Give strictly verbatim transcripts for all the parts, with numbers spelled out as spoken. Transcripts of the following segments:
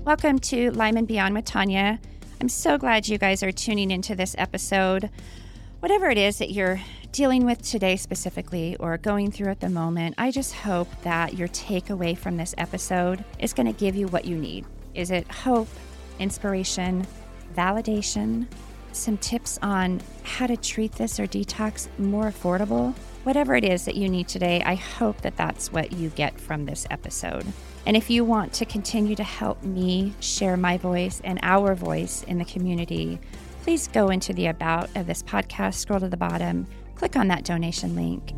Welcome to Lyme and Beyond with Tanya. I'm so glad you guys are tuning into this episode. Whatever it is that you're dealing with today specifically or going through at the moment, I just hope that your takeaway from this episode is going to give you what you need. Is it hope, inspiration, validation, some tips on how to treat this or detox more affordable? Whatever it is that you need today, I hope that that's what you get from this episode. And if you want to continue to help me share my voice and our voice in the community, please go into the About of this podcast, scroll to the bottom, click on that donation link.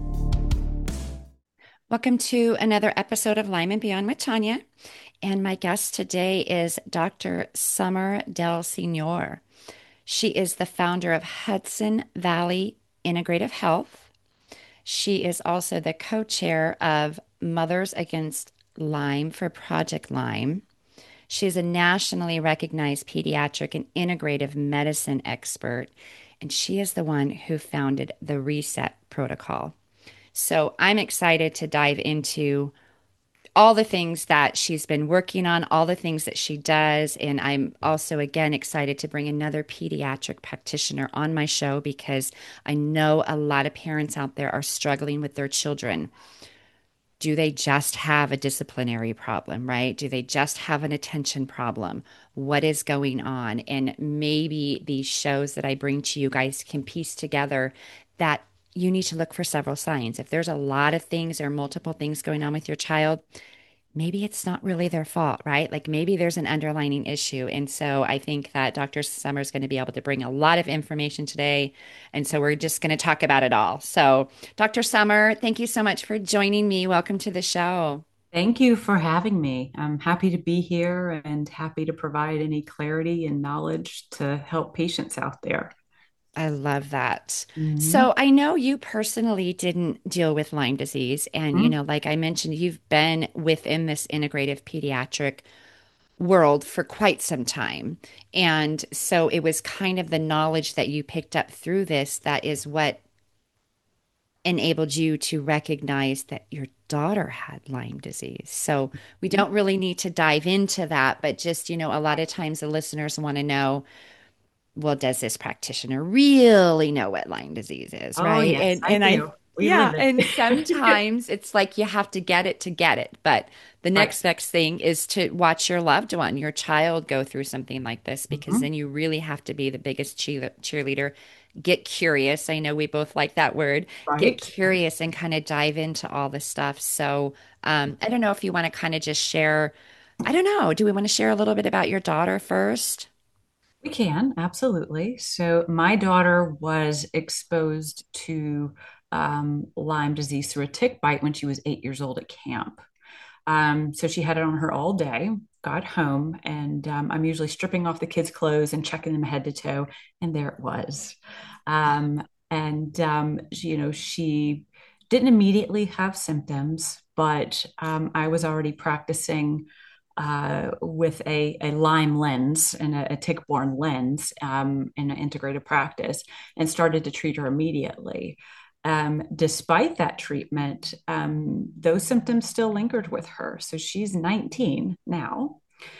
Welcome to another episode of Lyme and Beyond with Tanya. And my guest today is Doctor Summer Del Señor. She is the founder of Hudson Valley Integrative Health. She is also the co-chair of Mothers Against Lyme for Project Lyme. She is a nationally recognized pediatric and integrative medicine expert, and she is the one who founded the Reset Protocol. So I'm excited to dive into all the things that she's been working on, all the things that she does. And I'm also, again, excited to bring another pediatric practitioner on my show because I know a lot of parents out there are struggling with their children. Do they just have a disciplinary problem, right? Do they just have an attention problem? What is going on? And maybe these shows that I bring to you guys can piece together that you need to look for several signs. If there's a lot of things or multiple things going on with your child, maybe it's not really their fault, right? Like maybe there's an underlying issue. And so I think that Doctor Summer is going to be able to bring a lot of information today. And so we're just going to talk about it all. So Doctor Summer, thank you so much for joining me. Welcome to the show. Thank you for having me. I'm happy to be here and happy to provide any clarity and knowledge to help patients out there. I love that. Mhm. So I know you personally didn't deal with Lyme disease. And, you Mhm. know, like I mentioned, you've been within this integrative pediatric world for quite some time. And so it was kind of the knowledge that you picked up through this that is what enabled you to recognize that your daughter had Lyme disease. So we don't really need to dive into that, but just, you know, a lot of times the listeners want to know, well, does this practitioner really know what Lyme disease is, Oh, right? yes, And I and I do. We yeah, live and it. sometimes it's like you have to get it to get it. But the Right. next next thing is to watch your loved one, your child go through something like this, because Mhm. then you really have to be the biggest cheer cheerleader. Get curious. I know we both like that word. Get Right. curious and kind of dive into all this stuff. So um, I don't know if you want to kind of just share, I don't know, do we want to share a little bit about your daughter first? We can, absolutely. So, my daughter was exposed to um, Lyme disease through a tick bite when she was eight years old at camp. Um, so she had it on her all day, got home, and um, I'm usually stripping off the kids' clothes and checking them head to toe, and there it was. Um, and um, she- you know, she didn't immediately have symptoms, but um, I was already practicing uh, with a, a Lyme lens and a, a tick-borne lens um, in an integrated practice, and started to treat her immediately. Um, despite that treatment, um, those symptoms still lingered with her. So she's nineteen now.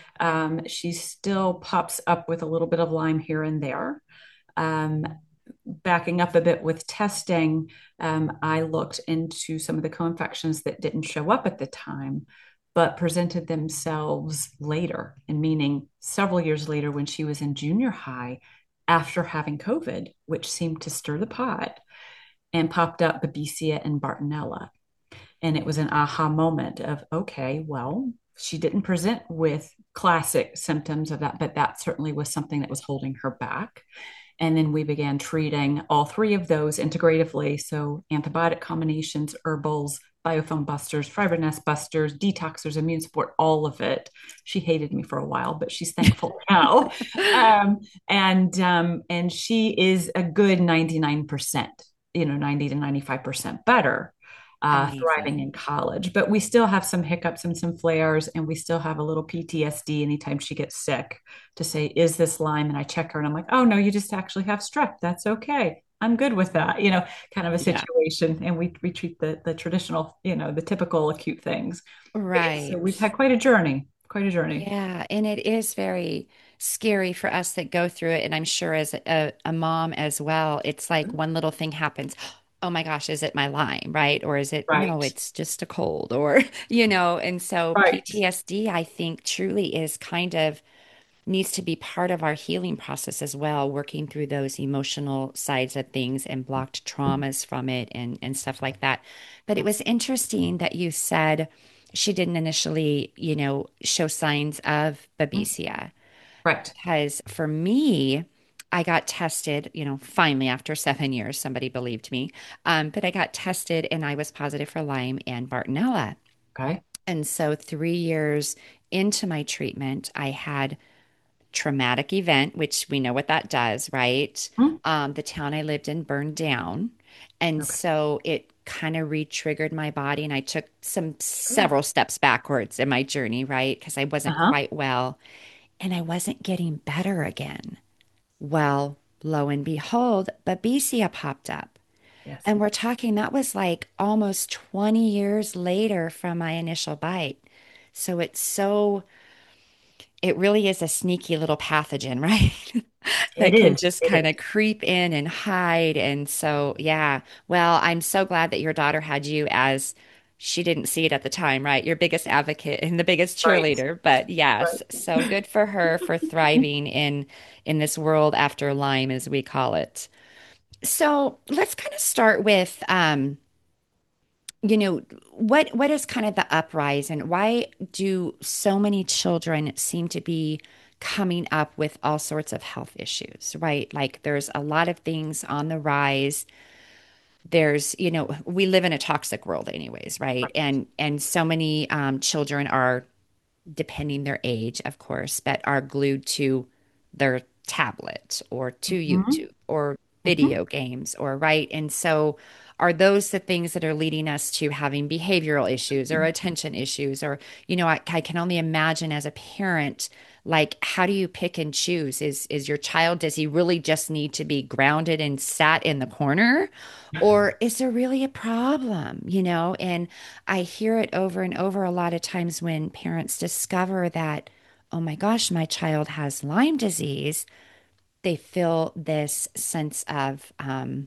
Um, she still pops up with a little bit of Lyme here and there. Um, Backing up a bit with testing, um, I looked into some of the co-infections that didn't show up at the time, but presented themselves later, and meaning several years later when she was in junior high after having COVID, which seemed to stir the pot and popped up Babesia and Bartonella. And it was an aha moment of, okay, well, she didn't present with classic symptoms of that, but that certainly was something that was holding her back. And then we began treating all three of those integratively. So antibiotic combinations, herbals, biofilm busters, fibronest busters, detoxers, immune support, all of it. She hated me for a while, but she's thankful now. Um, and um, and she is a good ninety-nine percent, you know, ninety to ninety-five percent better, uh, thriving Amazing. in college. But we still have some hiccups and some flares, and we still have a little P T S D anytime she gets sick to say, is this Lyme? And I check her and I'm like, oh, no, you just actually have strep. That's okay. I'm good with that, you know, kind of a Yeah. situation. And we, we treat the, the traditional, you know, the typical acute things. But yes, so Right. we've had quite a journey, quite a journey. Yeah, and it is very scary for us that go through it. And I'm sure as a, a mom as well, it's like one little thing happens. Oh my gosh, is it my Lyme, right? Or is it, no, Right. it's just a cold, or, you know, and so Right. P T S D, I think, truly is kind of needs to be part of our healing process as well, working through those emotional sides of things and blocked traumas from it and, and stuff like that. But it was interesting that you said she didn't initially, you know, show signs of Babesia. Right. Because for me, I got tested, you know, finally after seven years, somebody believed me. Um, but I got tested and I was positive for Lyme and Bartonella. Okay. And so three years into my treatment, I had traumatic event, which we know what that does, right? Hmm. Um, the town I lived in burned down. And Okay. so it kind of re-triggered my body. And I took some Sure. several steps backwards in my journey, right? Because I wasn't Uh-huh. quite well and I wasn't getting better again. Well, lo and behold, Babesia popped up. Yes. And we're talking, that was like almost twenty years later from my initial bite. So it's so it really is a sneaky little pathogen, right? It That can is. just It kind of is. creep in and hide. And so, yeah. Well, I'm so glad that your daughter had you as she didn't see it at the time, right? Your biggest advocate and the biggest Right. cheerleader. But yes, Right. so good for her for thriving in in this world after Lyme, as we call it. So let's kind of start with um you know, what what is kind of the uprise and why do so many children seem to be coming up with all sorts of health issues, right? Like there's a lot of things on the rise. There's, you know, we live in a toxic world anyways, right? Right. And and so many um, children are depending their age, of course, but are glued to their tablet or to Hmm. YouTube or Hmm. video games or right. And so are those the things that are leading us to having behavioral issues or attention issues? Or, you know, I, I can only imagine as a parent, like how do you pick and choose? Is is your child, does he really just need to be grounded and sat in the corner? Or is there really a problem, you know? And I hear it over and over a lot of times when parents discover that, oh my gosh, my child has Lyme disease. They feel this sense of, um,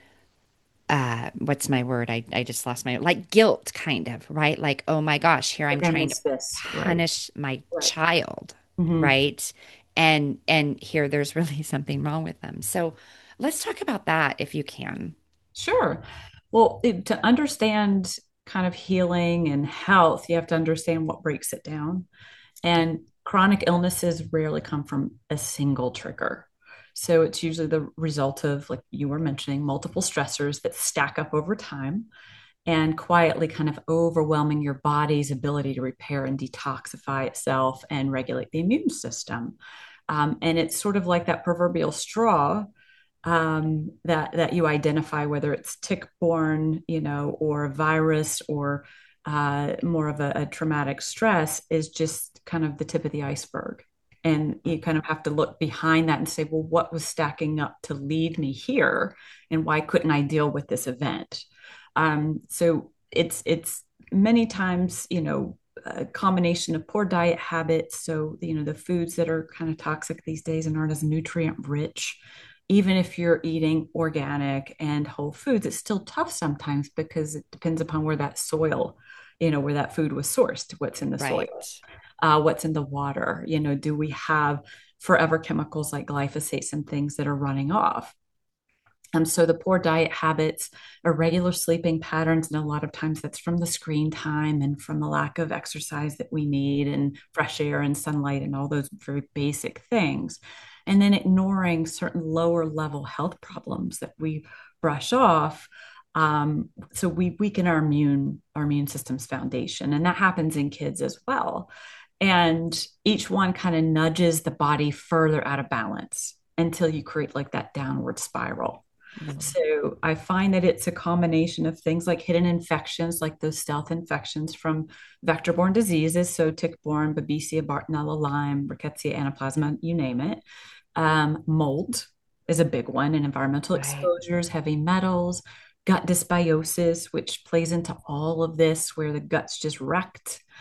uh, what's my word? I, I just lost my, like guilt, kind of, right? Like, oh my gosh, here Like I'm I trying to missed this. Right. punish my Right. child, Hmm. right? And and here there's really something wrong with them. So let's talk about that if you can. Sure. Well, it, to understand kind of healing and health, you have to understand what breaks it down. And chronic illnesses rarely come from a single trigger. So it's usually the result of, like you were mentioning, multiple stressors that stack up over time and quietly kind of overwhelming your body's ability to repair and detoxify itself and regulate the immune system. Um, and it's sort of like that proverbial straw um, that that you identify, whether it's tick-borne, you know, or a virus, or uh, more of a, a traumatic stress, is just kind of the tip of the iceberg. And you kind of have to look behind that and say, well, what was stacking up to lead me here, and why couldn't I deal with this event? Um, so it's it's many times, you know, a combination of poor diet habits. So, you know, the foods that are kind of toxic these days and aren't as nutrient rich, even if you're eating organic and whole foods, it's still tough sometimes because it depends upon where that soil, you know, where that food was sourced, what's in the soil, Right. uh, what's in the water. You know, do we have forever chemicals like glyphosate and things that are running off? Um, so the poor diet habits, irregular sleeping patterns, and a lot of times that's from the screen time and from the lack of exercise that we need and fresh air and sunlight and all those very basic things. And then ignoring certain lower level health problems that we brush off. Um, so we weaken our immune, our immune system's foundation. And that happens in kids as well. And each one kind of nudges the body further out of balance until you create like that downward spiral. Mm. So I find that it's a combination of things like hidden infections, like those stealth infections from vector-borne diseases, so tick-borne, Babesia, Bartonella, Lyme, Rickettsia, Anaplasma, you name it. Um, mold is a big one, and environmental Right. exposures, heavy metals, gut dysbiosis, which plays into all of this, where the gut's just wrecked.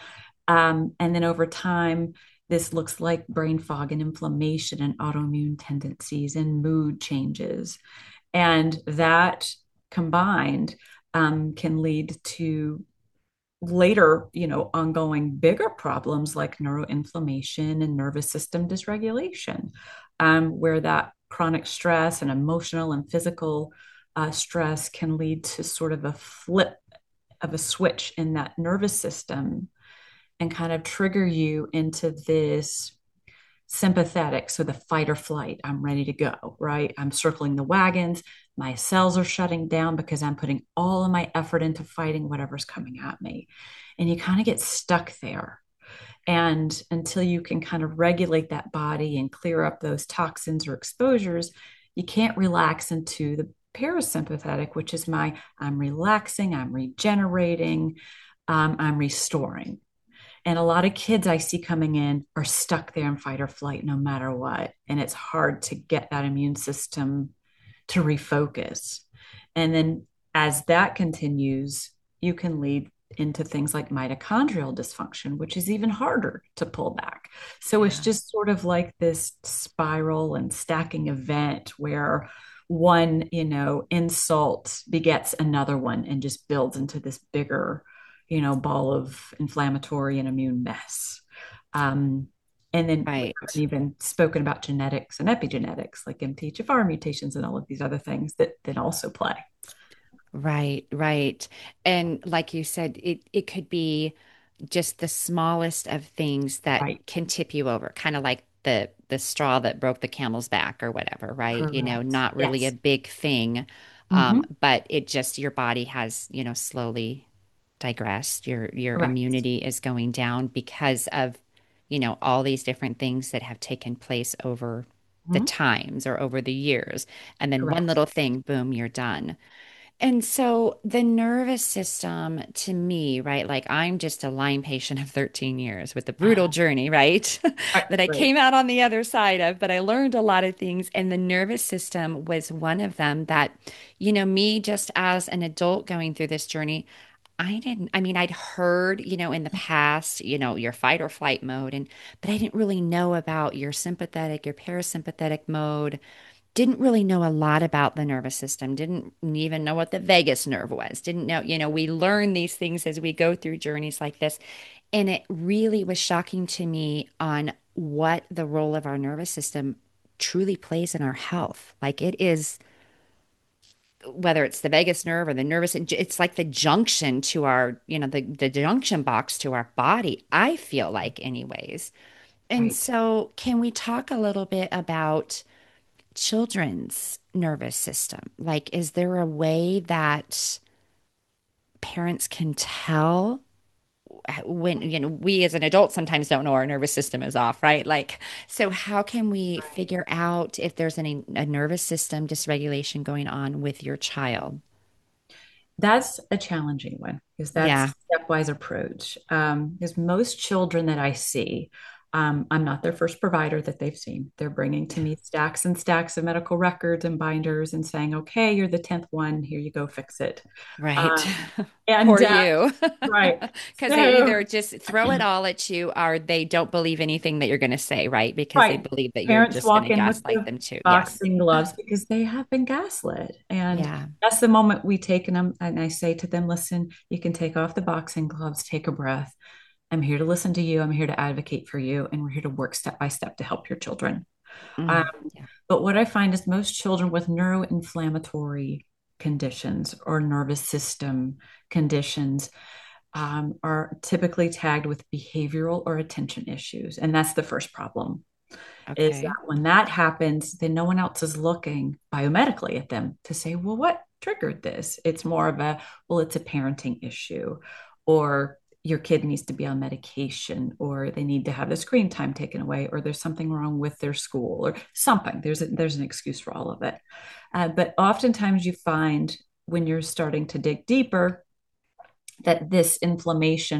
Um, and then over time, this looks like brain fog and inflammation and autoimmune tendencies and mood changes. And that combined um, can lead to later, you know, ongoing bigger problems like neuroinflammation and nervous system dysregulation, um, where that chronic stress and emotional and physical uh, stress can lead to sort of a flip of a switch in that nervous system and kind of trigger you into this sympathetic. So the fight or flight, I'm ready to go, right? I'm circling the wagons. My cells are shutting down because I'm putting all of my effort into fighting whatever's coming at me. And you kind of get stuck there. And until you can kind of regulate that body and clear up those toxins or exposures, you can't relax into the parasympathetic, which is my I'm relaxing, I'm regenerating, um, I'm restoring. And a lot of kids I see coming in are stuck there in fight or flight no matter what. And it's hard to get that immune system to refocus. And then as that continues, you can lead into things like mitochondrial dysfunction, which is even harder to pull back. So it's Yeah. just sort of like this spiral and stacking event where one, you know, insult begets another one and just builds into this bigger, you know, ball of inflammatory and immune mess. Um, and then we haven't Right. even spoken about genetics and epigenetics, like M T H F R mutations and all of these other things that that also play. Right, right. And like you said, it it could be just the smallest of things that Right. can tip you over, kind of like the the straw that broke the camel's back or whatever, right? You know, Correct. not really a Yes. big thing, um, Hmm. but it just your body has, you know, slowly digressed. Your your Correct. immunity is going down because of, you know, all these different things that have taken place over the Mhm. times or over the years. And then one Correct. little thing, boom, you're done. And so the nervous system to me, right? Like I'm just a Lyme patient of thirteen years with a brutal journey, right? Right. That I Right. came out on the other side of, but I learned a lot of things. And the nervous system was one of them that, you know, me just as an adult going through this journey, I didn't, I mean, I'd heard, you know, in the past, you know, your fight or flight mode, and, but I didn't really know about your sympathetic, your parasympathetic mode, didn't really know a lot about the nervous system, didn't even know what the vagus nerve was, didn't know, you know, we learn these things as we go through journeys like this. And it really was shocking to me on what the role of our nervous system truly plays in our health. Like it is, whether it's the vagus nerve or the nervous, it's like the junction to our, you know, the, the junction box to our body, I feel like, anyways. And Right. so, can we talk a little bit about children's nervous system? Like, is there a way that parents can tell when, you know, we as an adult sometimes don't know our nervous system is off, right? Like, so how can we Right. figure out if there's any a nervous system dysregulation going on with your child? That's a challenging one because that's Yeah, a stepwise approach. Um, because most children that I see, um, I'm not their first provider that they've seen. They're bringing to me stacks and stacks of medical records and binders and saying, "Okay, you're the tenth one. Here you go, fix it." right. Um, and Poor uh, you. right, Because they so either just throw it all at you or they don't believe anything that you're going to say, right? Because they right. believe that you're Parents just going walk to in with gaslight the them too. Yes. boxing gloves because they have been gaslit. And Yeah. that's the moment we take them and I say to them, listen, you can take off the boxing gloves, take a breath. I'm here to listen to you. I'm here to advocate for you. And we're here to work step by step to help your children. Um, Mm, yeah. but what I find is most children with neuroinflammatory conditions or nervous system conditions um, are typically tagged with behavioral or attention issues. And that's the first problem is that Okay. when that happens, then no one else is looking biomedically at them to say, well, what triggered this? It's more of a, well, it's a parenting issue, or your kid needs to be on medication, or they need to have the screen time taken away, or there's something wrong with their school, or something. There's a, there's an excuse for all of it. Uh, but oftentimes you find when you're starting to dig deeper that this inflammation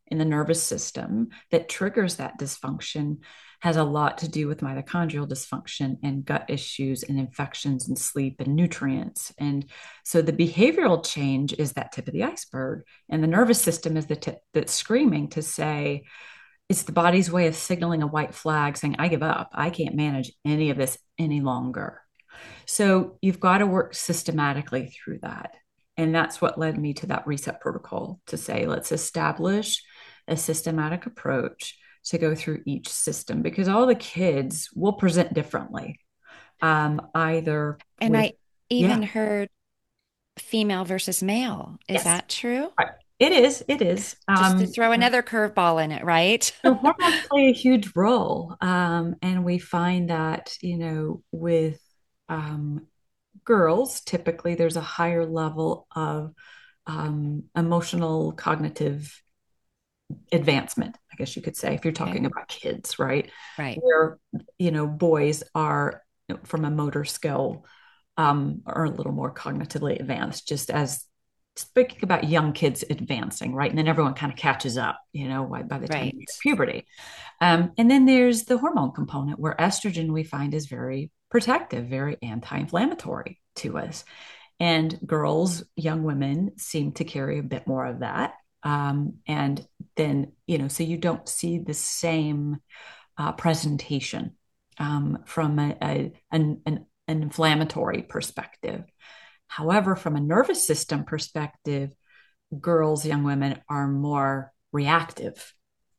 in the nervous system that triggers that dysfunction has a lot to do with mitochondrial dysfunction and gut issues and infections and sleep and nutrients. And so the behavioral change is that tip of the iceberg. And the nervous system is the tip that's screaming to say, it's the body's way of signaling a white flag saying, I give up. I can't manage any of this any longer. So you've got to work systematically through that. And that's what led me to that reset protocol to say, let's establish a systematic approach to go through each system because all the kids will present differently. Um, either And with, I even yeah, heard female versus male. Is yes, that true? right. It is, it is. Just to Um, throw another curveball in it, right? so hormones play a huge role. Um, and we find that, you know, with um, girls, typically there's a higher level of um, emotional cognitive advancement, I guess you could say, if you're Okay. talking about kids, right? Right. Where, you know, boys are you know, from a motor skill um, are a little more cognitively advanced, just as speaking about young kids advancing, right? And then everyone kind of catches up, you know, by, by the time you hit Right. puberty. Um, and then there's the hormone component where estrogen we find is very protective, very anti inflammatory to us. And girls, young women seem to carry a bit more of that. Um, and then, you know, so you don't see the same uh, presentation um, from a, a, an, an, an inflammatory perspective. However, from a nervous system perspective, girls, young women are more reactive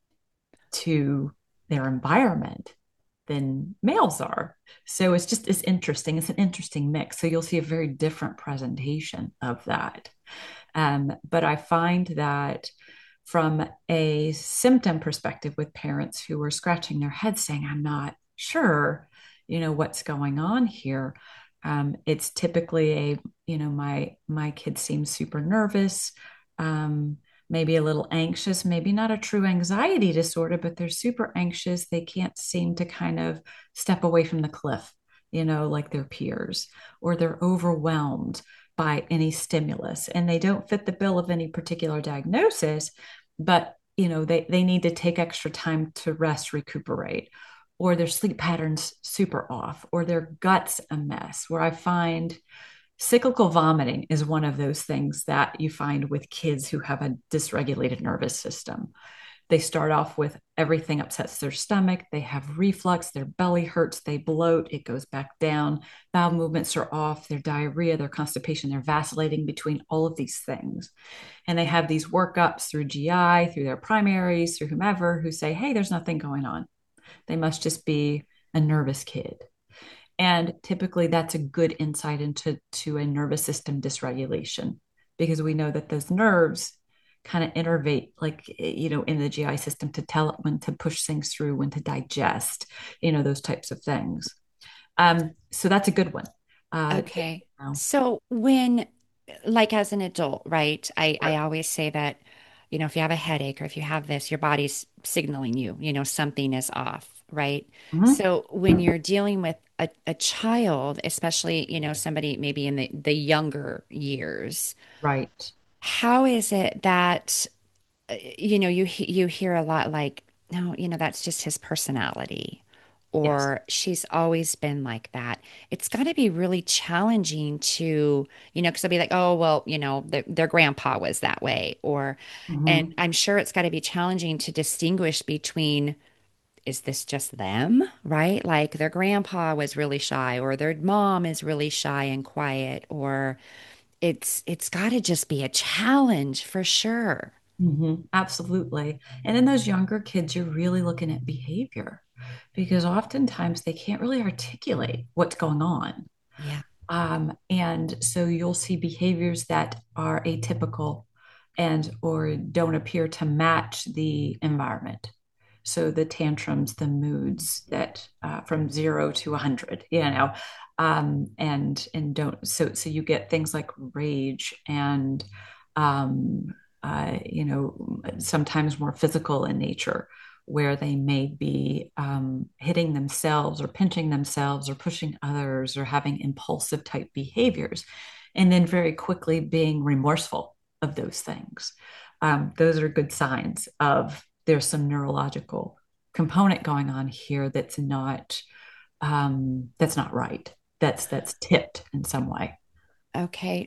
to their environment than males are. So it's just it's interesting. It's an interesting mix. So you'll see a very different presentation of that. Um, but I find that from a symptom perspective with parents who are scratching their heads saying, I'm not sure, you know, what's going on here. Um, it's typically a, you know, my my kid seems super nervous. Um, maybe a little anxious, maybe not a true anxiety disorder, but they're super anxious. They can't seem to kind of step away from the cliff, you know, like their peers, or they're overwhelmed by any stimulus and they don't fit the bill of any particular diagnosis, but you know, they, they need to take extra time to rest, recuperate, or their sleep patterns super off, or their guts a mess, where I find cyclical vomiting is one of those things that you find with kids who have a dysregulated nervous system. They start off with everything upsets their stomach. They have reflux, their belly hurts, they bloat, it goes back down. Bowel movements are off, their diarrhea, their constipation, they're vacillating between all of these things. And they have these workups through G I, through their primaries, through whomever who say, hey, there's nothing going on. They must just be a nervous kid. And typically that's a good insight into to a nervous system dysregulation because we know that those nerves kind of innervate like you know in the G I system to tell it when to push things through, when to digest, you know, those types of things. Um, so that's a good one. Uh, Okay. you know, So when, like as an adult, right? I, right. I always say that, you know, if you have a headache or if you have this, your body's signaling you, you know, something is off, right? Mhm. So when you're dealing with a, a child, especially, you know, somebody maybe in the, the younger years, Right. how is it that uh, you know, you he- you hear a lot like, no, you know, that's just his personality, Yes. or she's always been like that. It's got to be really challenging to, you know, because they'll be like, oh, well, you know, their their grandpa was that way, or, and Mhm. I'm sure it's got to be challenging to distinguish between, is this just them, right? Like their grandpa was really shy, or their mom is really shy and quiet, or it's it's got to just be a challenge for sure. Mhm. Absolutely. And in those younger kids, you're really looking at behavior because oftentimes they can't really articulate what's going on. Yeah. Um, and so you'll see behaviors that are atypical and or don't appear to match the environment. So the tantrums, the moods that uh, from zero to a hundred, you know, um, and and don't so so you get things like rage and um, uh, you know sometimes more physical in nature where they may be um, hitting themselves or pinching themselves or pushing others or having impulsive type behaviors, and then very quickly being remorseful of those things. um, those are good signs of there's some neurological component going on here that's not um, that's not right. That's that's tipped in some way. Okay,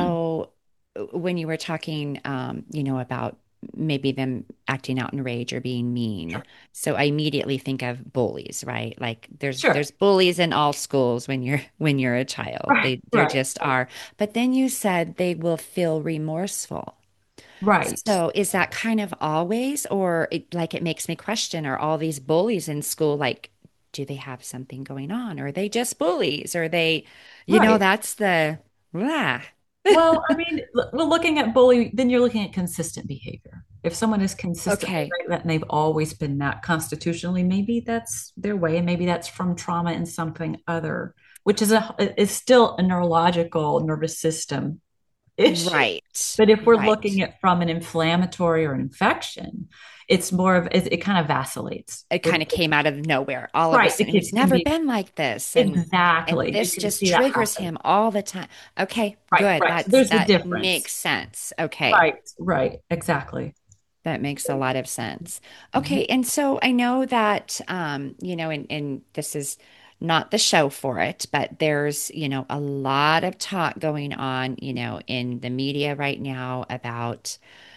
so uh, when you were talking, um, you know, about maybe them acting out in rage or being mean, Sure. so I immediately think of bullies, right? Like there's Sure. there's bullies in all schools when you're when you're a child. Right. They there Right. just are. But then you said they will feel remorseful. Right. So is that kind of always, or it, like it makes me question, are all these bullies in school like, do they have something going on? Or are they just bullies? Or are they, you know, Right. that's the, ah, Well, I mean, l- well, looking at bully, then you're looking at consistent behavior. If someone is consistently okay, like that and they've always been that constitutionally, maybe that's their way, and maybe that's from trauma and something other, which is a is still a neurological nervous system issue. right, But if we're looking right. at from an inflammatory or an infection, it's more of it, it kind of vacillates. It It, kind of came out of nowhere. All of a right. It sudden, can, he's can never be been like this, and and exactly. You this can just see that triggers happen. him all the time. Okay, Right, good. right. So That's there's the that difference. makes sense. Okay. Right, right. Exactly. That makes a lot of sense. Mhm. Okay, and so I know that um, you know, and, and this is not the show for it, but there's, you know, a lot of talk going on, you know, in the media right now about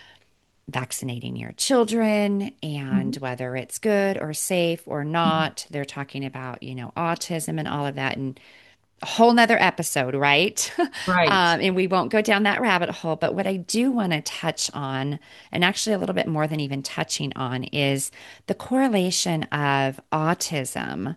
vaccinating your children and Mhm. whether it's good or safe or Mhm. not. They're talking about, you know, autism and all of that. And a whole nother episode, right? Right. Um, and we won't go down that rabbit hole. But what I do want to touch on, and actually a little bit more than even touching on, is the correlation of autism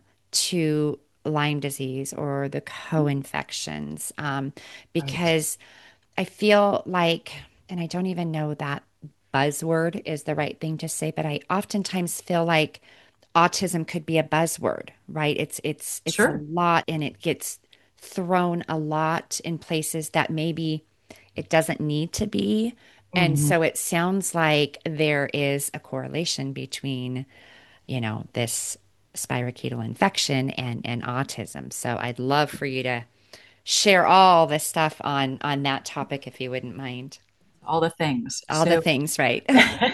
to Lyme disease or the co-infections. Um, Right. because I feel like, and I don't even know that buzzword is the right thing to say, but I oftentimes feel like autism could be a buzzword, right? It's it's it's a Sure. lot and it gets thrown a lot in places that maybe it doesn't need to be. And Mhm. so it sounds like there is a correlation between, you know, this spirochetal infection and and autism. So I'd love for you to share all the stuff on on that topic if you wouldn't mind. All the things. All the So, things, right?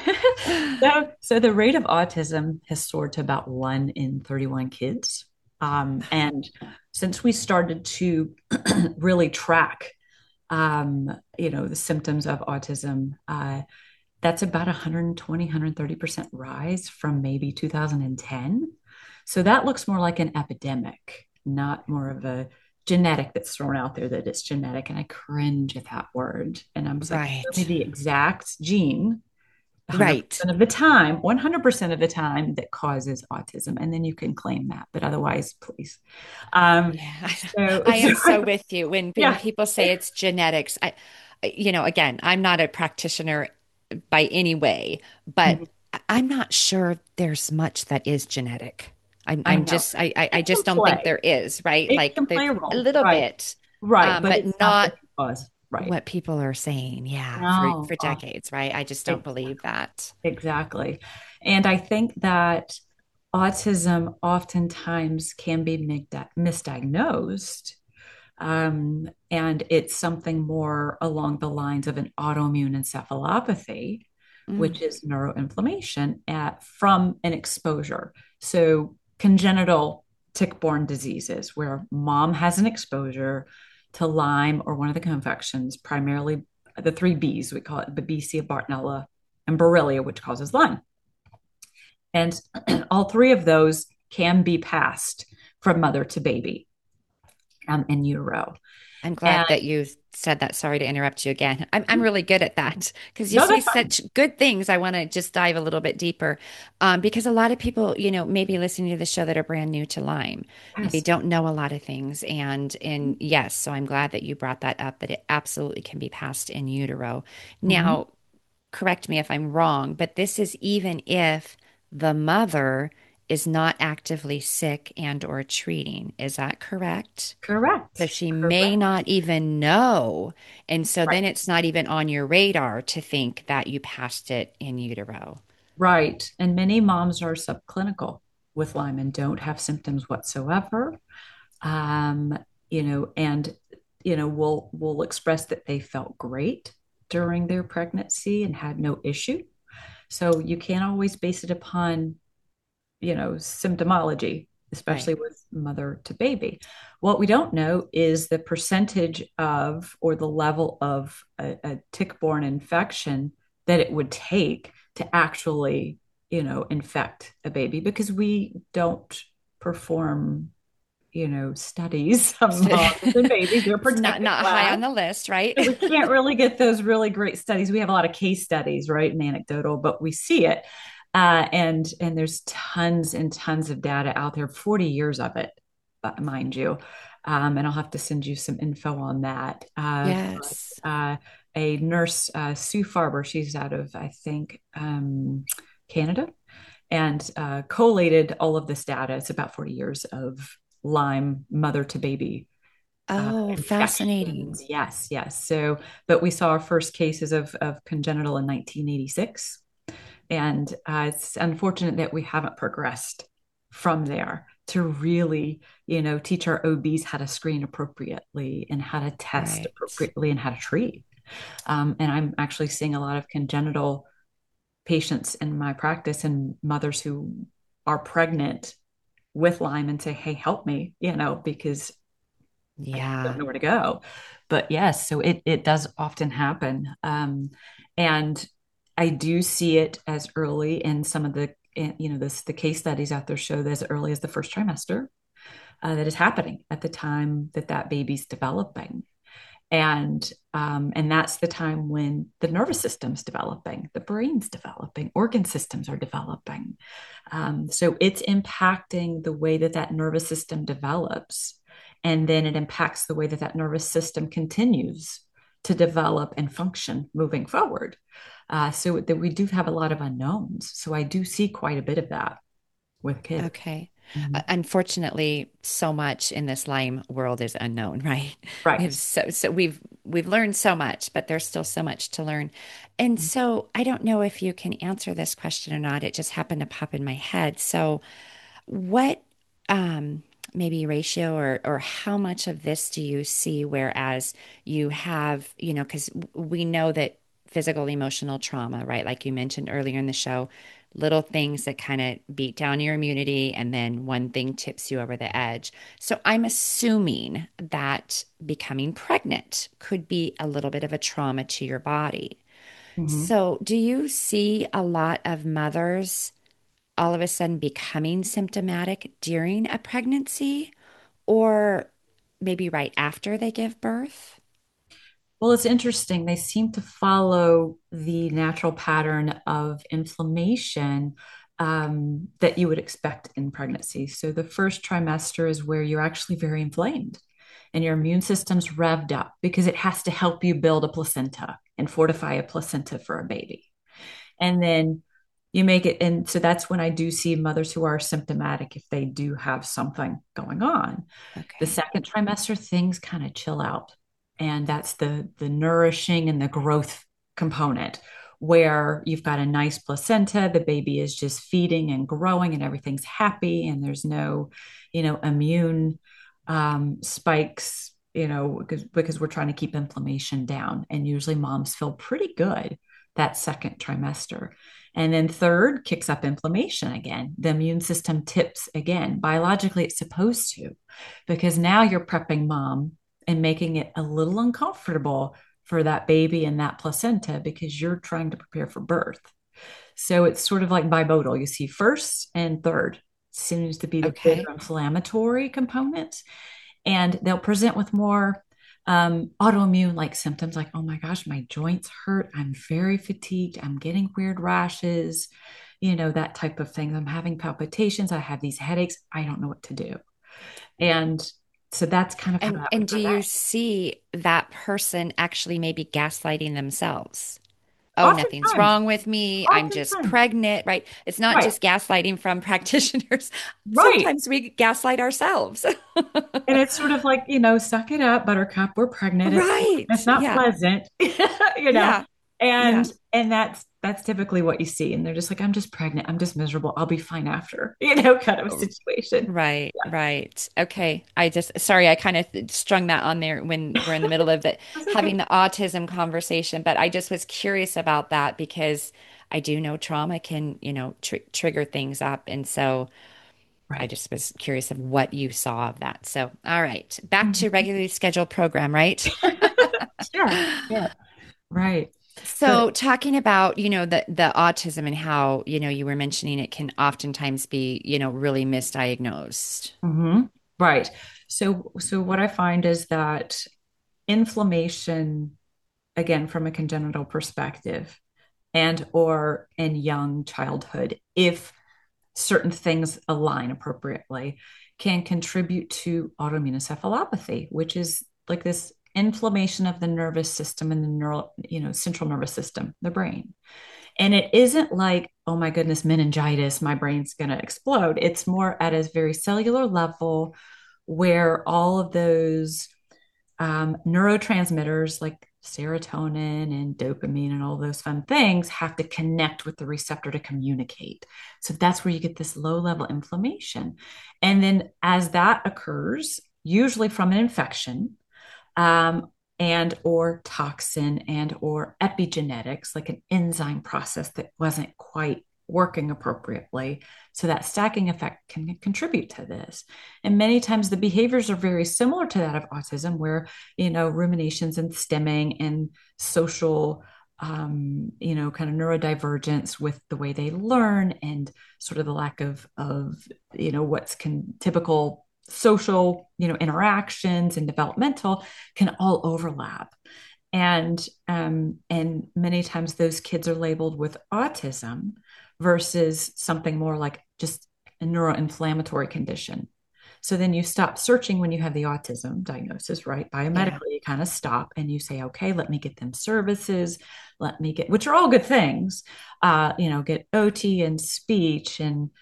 so, so the rate of autism has soared to about one in thirty-one kids. Um, and since we started to really track, um, you know, the symptoms of autism, uh, that's about one hundred twenty, one hundred thirty percent rise from maybe two thousand ten. So that looks more like an epidemic, not more of a genetic that's thrown out there that it's genetic. And I cringe at that word. And I'm just like, show me Right. the exact gene Right. one hundred percent of the time, one hundred percent of the time that causes autism. And then you can claim that. But otherwise, please. Um, Yeah, so, I so am so with you. When when yeah. people say it's genetics, I, you know, again, I'm not a practitioner by any way, but Mhm. I- I'm not sure there's much that is genetic. I'm I I'm know. just I I, I It can just don't think play. there is, right? It Like can there's play a a role. little Right. bit, Right. um, But but it's not the not cause. Right. what people are saying. Yeah, for No. for Uh, decades, right? I just don't exactly. believe that. Exactly. And I think that autism oftentimes can be misdi- misdiagnosed. Um, and it's something more along the lines of an autoimmune encephalopathy, Mm, which is neuroinflammation at, from an exposure. So, congenital tick-borne diseases, where mom has an exposure to Lyme or one of the co-infections, primarily the three B's, we call it Babesia, Bartonella, and Borrelia, which causes Lyme. And all three of those can be passed from mother to baby um, in utero. I'm glad And that you said that. Sorry to interrupt you again. I'm I'm really good at that because you no, say that's fine. such good things. I want to just dive a little bit deeper, um, because a lot of people, you know, maybe listening to the show that are brand new to Lyme, they Yes. don't know a lot of things. And and yes, so I'm glad that you brought that up. That it absolutely can be passed in utero. Mhm. Now, correct me if I'm wrong, but this is even if the mother is not actively sick and or treating. Is that correct? So Correct. she may Correct. not even know. And so Right. then it's not even on your radar to think that you passed it in utero. Right. And many moms are subclinical with Lyme and don't have symptoms whatsoever. Um, you know, and you know, will will express that they felt great during their pregnancy and had no issue. So you can't always base it upon, you know, symptomology, Right. especially with mother to baby. What we don't know is the percentage of or the level of a, a tick-borne infection that it would take to actually, you know, infect a baby because we don't perform, you know, studies on moms and babies. They're It's not protected not high class. on the list, right? So we can't really get those really great studies. We have a lot of case studies, right, and anecdotal, but we see it. Uh, and and there's tons and tons of data out there, forty years of it, uh, mind you. Um, and I'll have to send you some info on that. Uh, Yes. but uh, a nurse, uh, Sue Farber, she's out of, I think, um, Canada, and uh, collated all of this data. It's about forty years of Lyme mother to baby uh, Oh, fascinating. infections. Yes, yes. So, but we saw our first cases of, of congenital in nineteen eighty-six. And uh, it's unfortunate that we haven't progressed from there to really, you know, teach our O Bs how to screen appropriately and how to test Right. appropriately and how to treat. Um, and I'm actually seeing a lot of congenital patients in my practice and mothers who are pregnant with Lyme and say, hey, help me, you know, because I don't Yeah. know where to go. But yes, so it it does often happen. Um, and I do see it as early in some of the, you know, this the case studies out there show that as early as the first trimester uh, that is happening at the time that that baby's developing. And um, and that's the time when the nervous system's developing, the brain's developing, organ systems are developing. Um, so it's impacting the way that that nervous system develops. And then it impacts the way that that nervous system continues to develop and function moving forward. Uh, so that we do have a lot of unknowns. So I do see quite a bit of that with kids. Okay. Uh, Mhm. unfortunately, so much in this Lyme world is unknown, right? We have Right. so so we've we've learned so much, but there's still so much to learn. And so I don't know if you can answer this question or not. It just happened to pop in my head. So what um maybe ratio or or how much of this do you see whereas you have, you know, because we know that physical emotional trauma, right? Like you mentioned earlier in the show, little things that kind of beat down your immunity and then one thing tips you over the edge. So I'm assuming that becoming pregnant could be a little bit of a trauma to your body. Mhm. So do you see a lot of mothers all of a sudden becoming symptomatic during a pregnancy or maybe right after they give birth? Well, it's interesting. They seem to follow the natural pattern of inflammation um, that you would expect in pregnancy. So, the first trimester is where you're actually very inflamed and your immune system's revved up because it has to help you build a placenta and fortify a placenta for a baby. And then you make it. And so that's when I do see mothers who are symptomatic if they do have something going on. The Okay. second trimester, things kind of chill out. And that's the the nourishing and the growth component where you've got a nice placenta, the baby is just feeding and growing and everything's happy and there's no, you know, immune um, spikes, you know, because because we're trying to keep inflammation down. And usually moms feel pretty good that second trimester. And then third kicks up inflammation again. The immune system tips again. Biologically, it's supposed to, because now you're prepping mom and making it a little uncomfortable for that baby and that placenta because you're trying to prepare for birth. So it's sort of like bimodal. You see first and third seems to be the bigger Okay. inflammatory component. And they'll present with more um, autoimmune like symptoms like, oh my gosh, my joints hurt. I'm very fatigued. I'm getting weird rashes, you know, that type of thing. I'm having palpitations. I have these headaches. I don't know what to do. And so that's kind of how And that and would do present. you see that person actually maybe gaslighting themselves? Oh, nothing's Oftentimes, wrong with me. I'm just oftentimes. pregnant, right? It's not Right, just gaslighting from practitioners. right. Sometimes we gaslight ourselves. And it's sort of like, you know, suck it up, buttercup. We're pregnant. It's Right. it's not Yeah. pleasant, you know. Yeah. And Yeah. and that's that's typically what you see. And they're just like, I'm just pregnant. I'm just miserable. I'll be fine after, you know, kind of a situation. Right, right. Okay. I just, sorry, I kind of strung that on there when we're in the middle of the That's having okay. the autism conversation, but I just was curious about that because I do know trauma can, you know, tr trigger things up. And so I Right. just was curious of what you saw of that. So, all right, back to Mhm. regularly scheduled program, right? Sure. Sure. Right. But So, talking about, you know, the the autism and how, you know, you were mentioning it can oftentimes be, you know, really misdiagnosed. mhm. Right. So, so what I find is that inflammation, again, from a congenital perspective, and or in young childhood, if certain things align appropriately, can contribute to autoimmune encephalopathy, which is like this inflammation of the nervous system and the neural, you know, central nervous system, the brain. And it isn't like, oh my goodness, meningitis, my brain's going to explode. It's more at a very cellular level where all of those um, neurotransmitters like serotonin and dopamine and all those fun things have to connect with the receptor to communicate. So that's where you get this low level inflammation. And then as that occurs, usually from an infection, um, and or toxin and or epigenetics, like an enzyme process that wasn't quite working appropriately. So that stacking effect can contribute to this. And many times the behaviors are very similar to that of autism, where, you know, ruminations and stimming and social, um, you know, kind of neurodivergence with the way they learn and sort of the lack of, of, you know, what's can typical social, you know, interactions and developmental can all overlap. And um, and many times those kids are labeled with autism versus something more like just a neuroinflammatory condition. So then you stop searching when you have the autism diagnosis, right? Yeah. Biomedically, you kind of stop and you say, okay, let me get them services, let me get, which are all good things, uh, you know, get O T and speech and,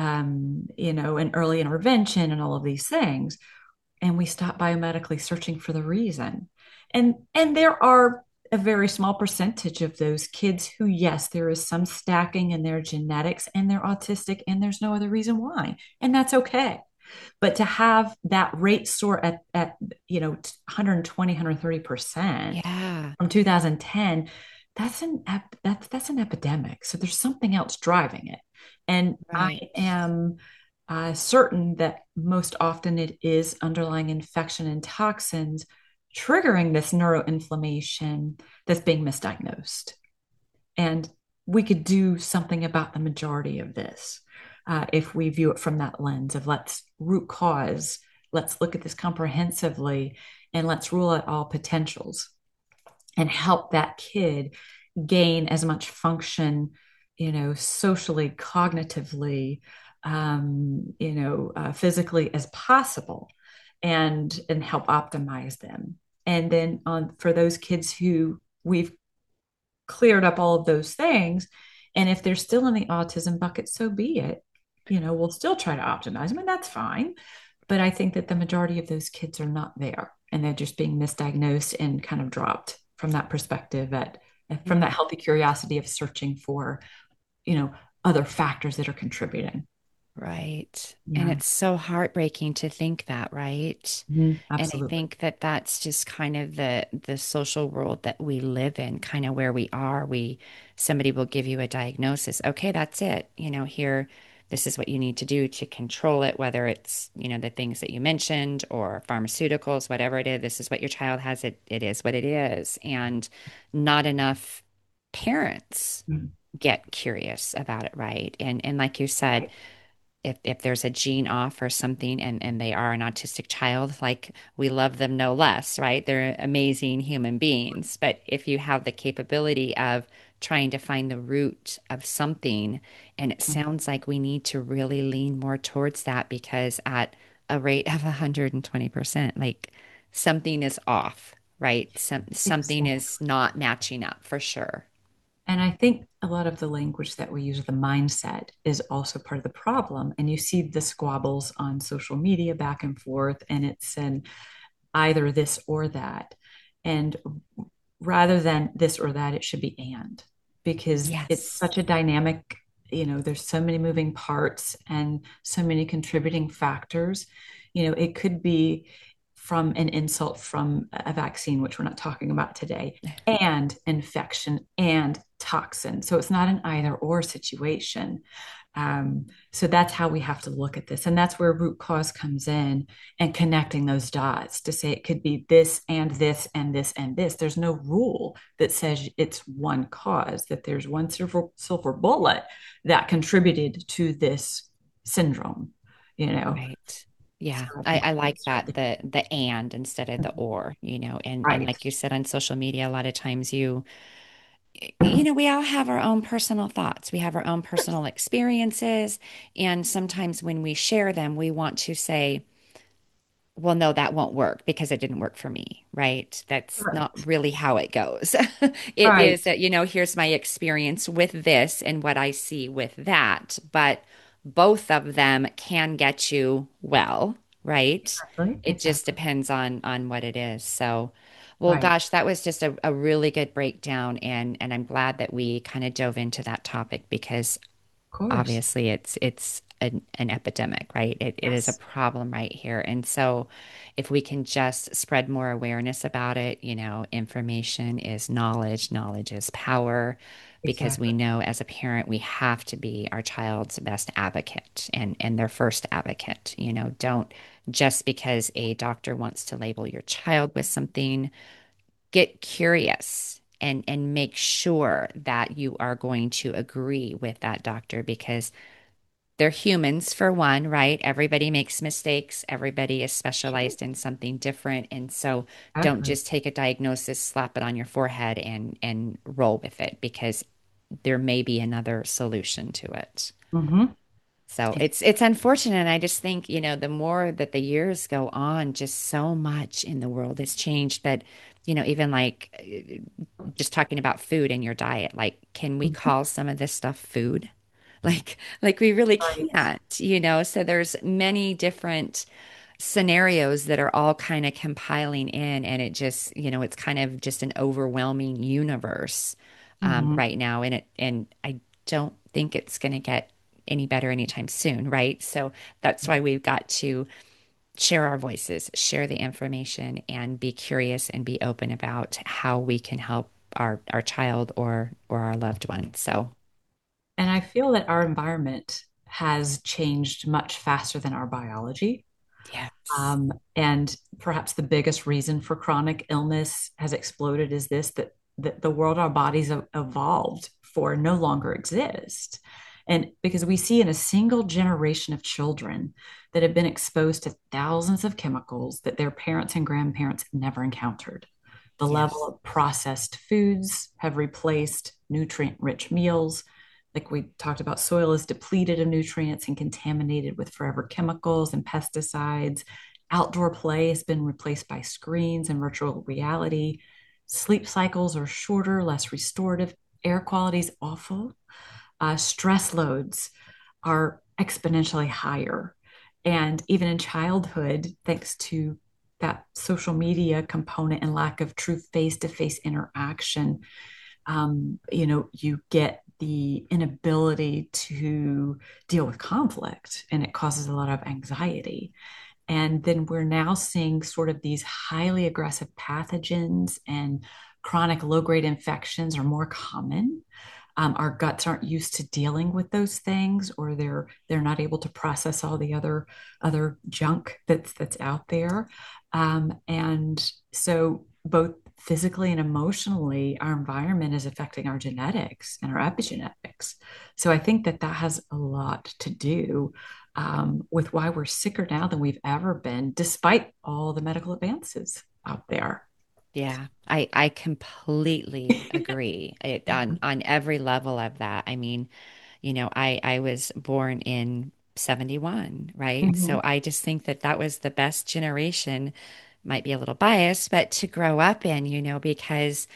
um, you know, and early intervention and all of these things. And we stop biomedically searching for the reason. And and there are a very small percentage of those kids who, yes, there is some stacking in their genetics and they're autistic, and there's no other reason why. And that's okay. But to have that rate soar at, at you know, one twenty, one thirty percent Yeah. from two thousand ten, that's an ep- that's that's an epidemic. So there's something else driving it. And I Right. am uh, certain that most often it is underlying infection and toxins triggering this neuroinflammation that's being misdiagnosed. And we could do something about the majority of this uh, if we view it from that lens of let's root cause, let's look at this comprehensively, and let's rule out all potentials and help that kid gain as much function, you know, socially, cognitively, um, you know, uh, physically as possible, and and help optimize them. And then on for those kids who we've cleared up all of those things, and if they're still in the autism bucket, so be it. You know, we'll still try to optimize them, and that's fine. But I think that the majority of those kids are not there, and they're just being misdiagnosed and kind of dropped from that perspective at from that Mm. healthy curiosity of searching for, you know, other factors that are contributing. Right. And Yeah. it's so heartbreaking to think that, right? Mhm. And I Absolutely. think that that's just kind of the the social world that we live in, kind of where we are. We somebody will give you a diagnosis. Okay, that's it. You know, here, this is what you need to do to control it, whether it's, you know, the things that you mentioned or pharmaceuticals, whatever it is. This is what your child has. It it is what it is. And not enough parents Mhm. get curious about it, right? And and like you said, Right. if if there's a gene off or something and and they are an autistic child, like we love them no less, right? They're amazing human beings. But if you have the capability of trying to find the root of something, and it sounds like we need to really lean more towards that because at a rate of one hundred twenty percent, like something is off, right? Some something Exactly. is not matching up for sure. And I think a lot of the language that we use, the mindset, is also part of the problem. And you see the squabbles on social media back and forth, and it's an either this or that. And rather than this or that, it should be and. because it's Yes. such a dynamic, you know, there's so many moving parts and so many contributing factors. You know, it could be from an insult from a vaccine, which we're not talking about today, and infection and toxin. So it's not an either or situation. Um, so that's how we have to look at this. And that's where root cause comes in and connecting those dots to say it could be this and this and this and this. There's no rule that says it's one cause, that there's one silver, silver bullet that contributed to this syndrome, you know. Right. So Yeah. I I, think I like that's that, really the the and instead of the or, you know, and and right. like you said on social media, a lot of times you you know, we all have our own personal thoughts. We have our own personal experiences. And sometimes when we share them, we want to say, well, no, that won't work because it didn't work for me, right? That's not Right. really how it goes. It Right. is that, you know, here's my experience with this and what I see with that. But both of them can get you well, right? Exactly. It just Exactly. depends on on what it is. So, well, Right. gosh, that was just a, a really good breakdown, and and I'm glad that we kind of dove into that topic because Of course. obviously it's it's an, an epidemic, right? It, it is a Yes. problem right here. And so if we can just spread more awareness about it, you know, information is knowledge, knowledge is power, because we Exactly. know as a parent we have to be our child's best advocate and and their first advocate. You know, don't just because a doctor wants to label your child with something, get curious and and make sure that you are going to agree with that doctor because they're humans for one, right? Everybody makes mistakes. Everybody is Sure. specialized in something different. And so don't Exactly. just take a diagnosis, slap it on your forehead and and roll with it because there may be another solution to it. Mm-hmm. So it's it's unfortunate. And I just think, you know, the more that the years go on, just so much in the world has changed that, you know, even like uh, just talking about food in your diet, like, can we Mhm. call some of this stuff food? Like, like we really Right. can't, you know? So there's many different scenarios that are all kind of compiling in, and it just, you know, it's kind of just an overwhelming universe um, Mm-hmm. right now. And it, and I don't think it's going to get any better anytime soon, right? So that's why we've got to share our voices, share the information, and be curious and be open about how we can help our our child or or our loved one. So, And I feel that our environment has changed much faster than our biology. yes, Um, and perhaps the biggest reason for chronic illness has exploded is this that, that the world our bodies have evolved for no longer exist. And because we see in a single generation of children that have been exposed to thousands of chemicals that their parents and grandparents never encountered. The level yes, of processed foods have replaced nutrient rich meals. Like we talked about, soil is depleted of nutrients and contaminated with forever chemicals and pesticides. Outdoor play has been replaced by screens and virtual reality. Sleep cycles are shorter, less restorative. Air quality is awful. Uh, stress loads are exponentially higher. And even in childhood, thanks to that social media component and lack of true face to face interaction, um, you know, you get the inability to deal with conflict and it causes a lot of anxiety. And then we're now seeing sort of these highly aggressive pathogens and chronic low grade infections are more common. Um, our guts aren't used to dealing with those things, or they're they're not able to process all the other other junk that's that's out there. Um, and so both physically and emotionally, our environment is affecting our genetics and our epigenetics. So I think that that has a lot to do um, with why we're sicker now than we've ever been, despite all the medical advances out there. yeah, I I completely agree it, on on every level of that. I mean, you know, I I was born in seventy-one, right? Mhm. So I just think that that was the best generation, might be a little biased, but to grow up in, you know, because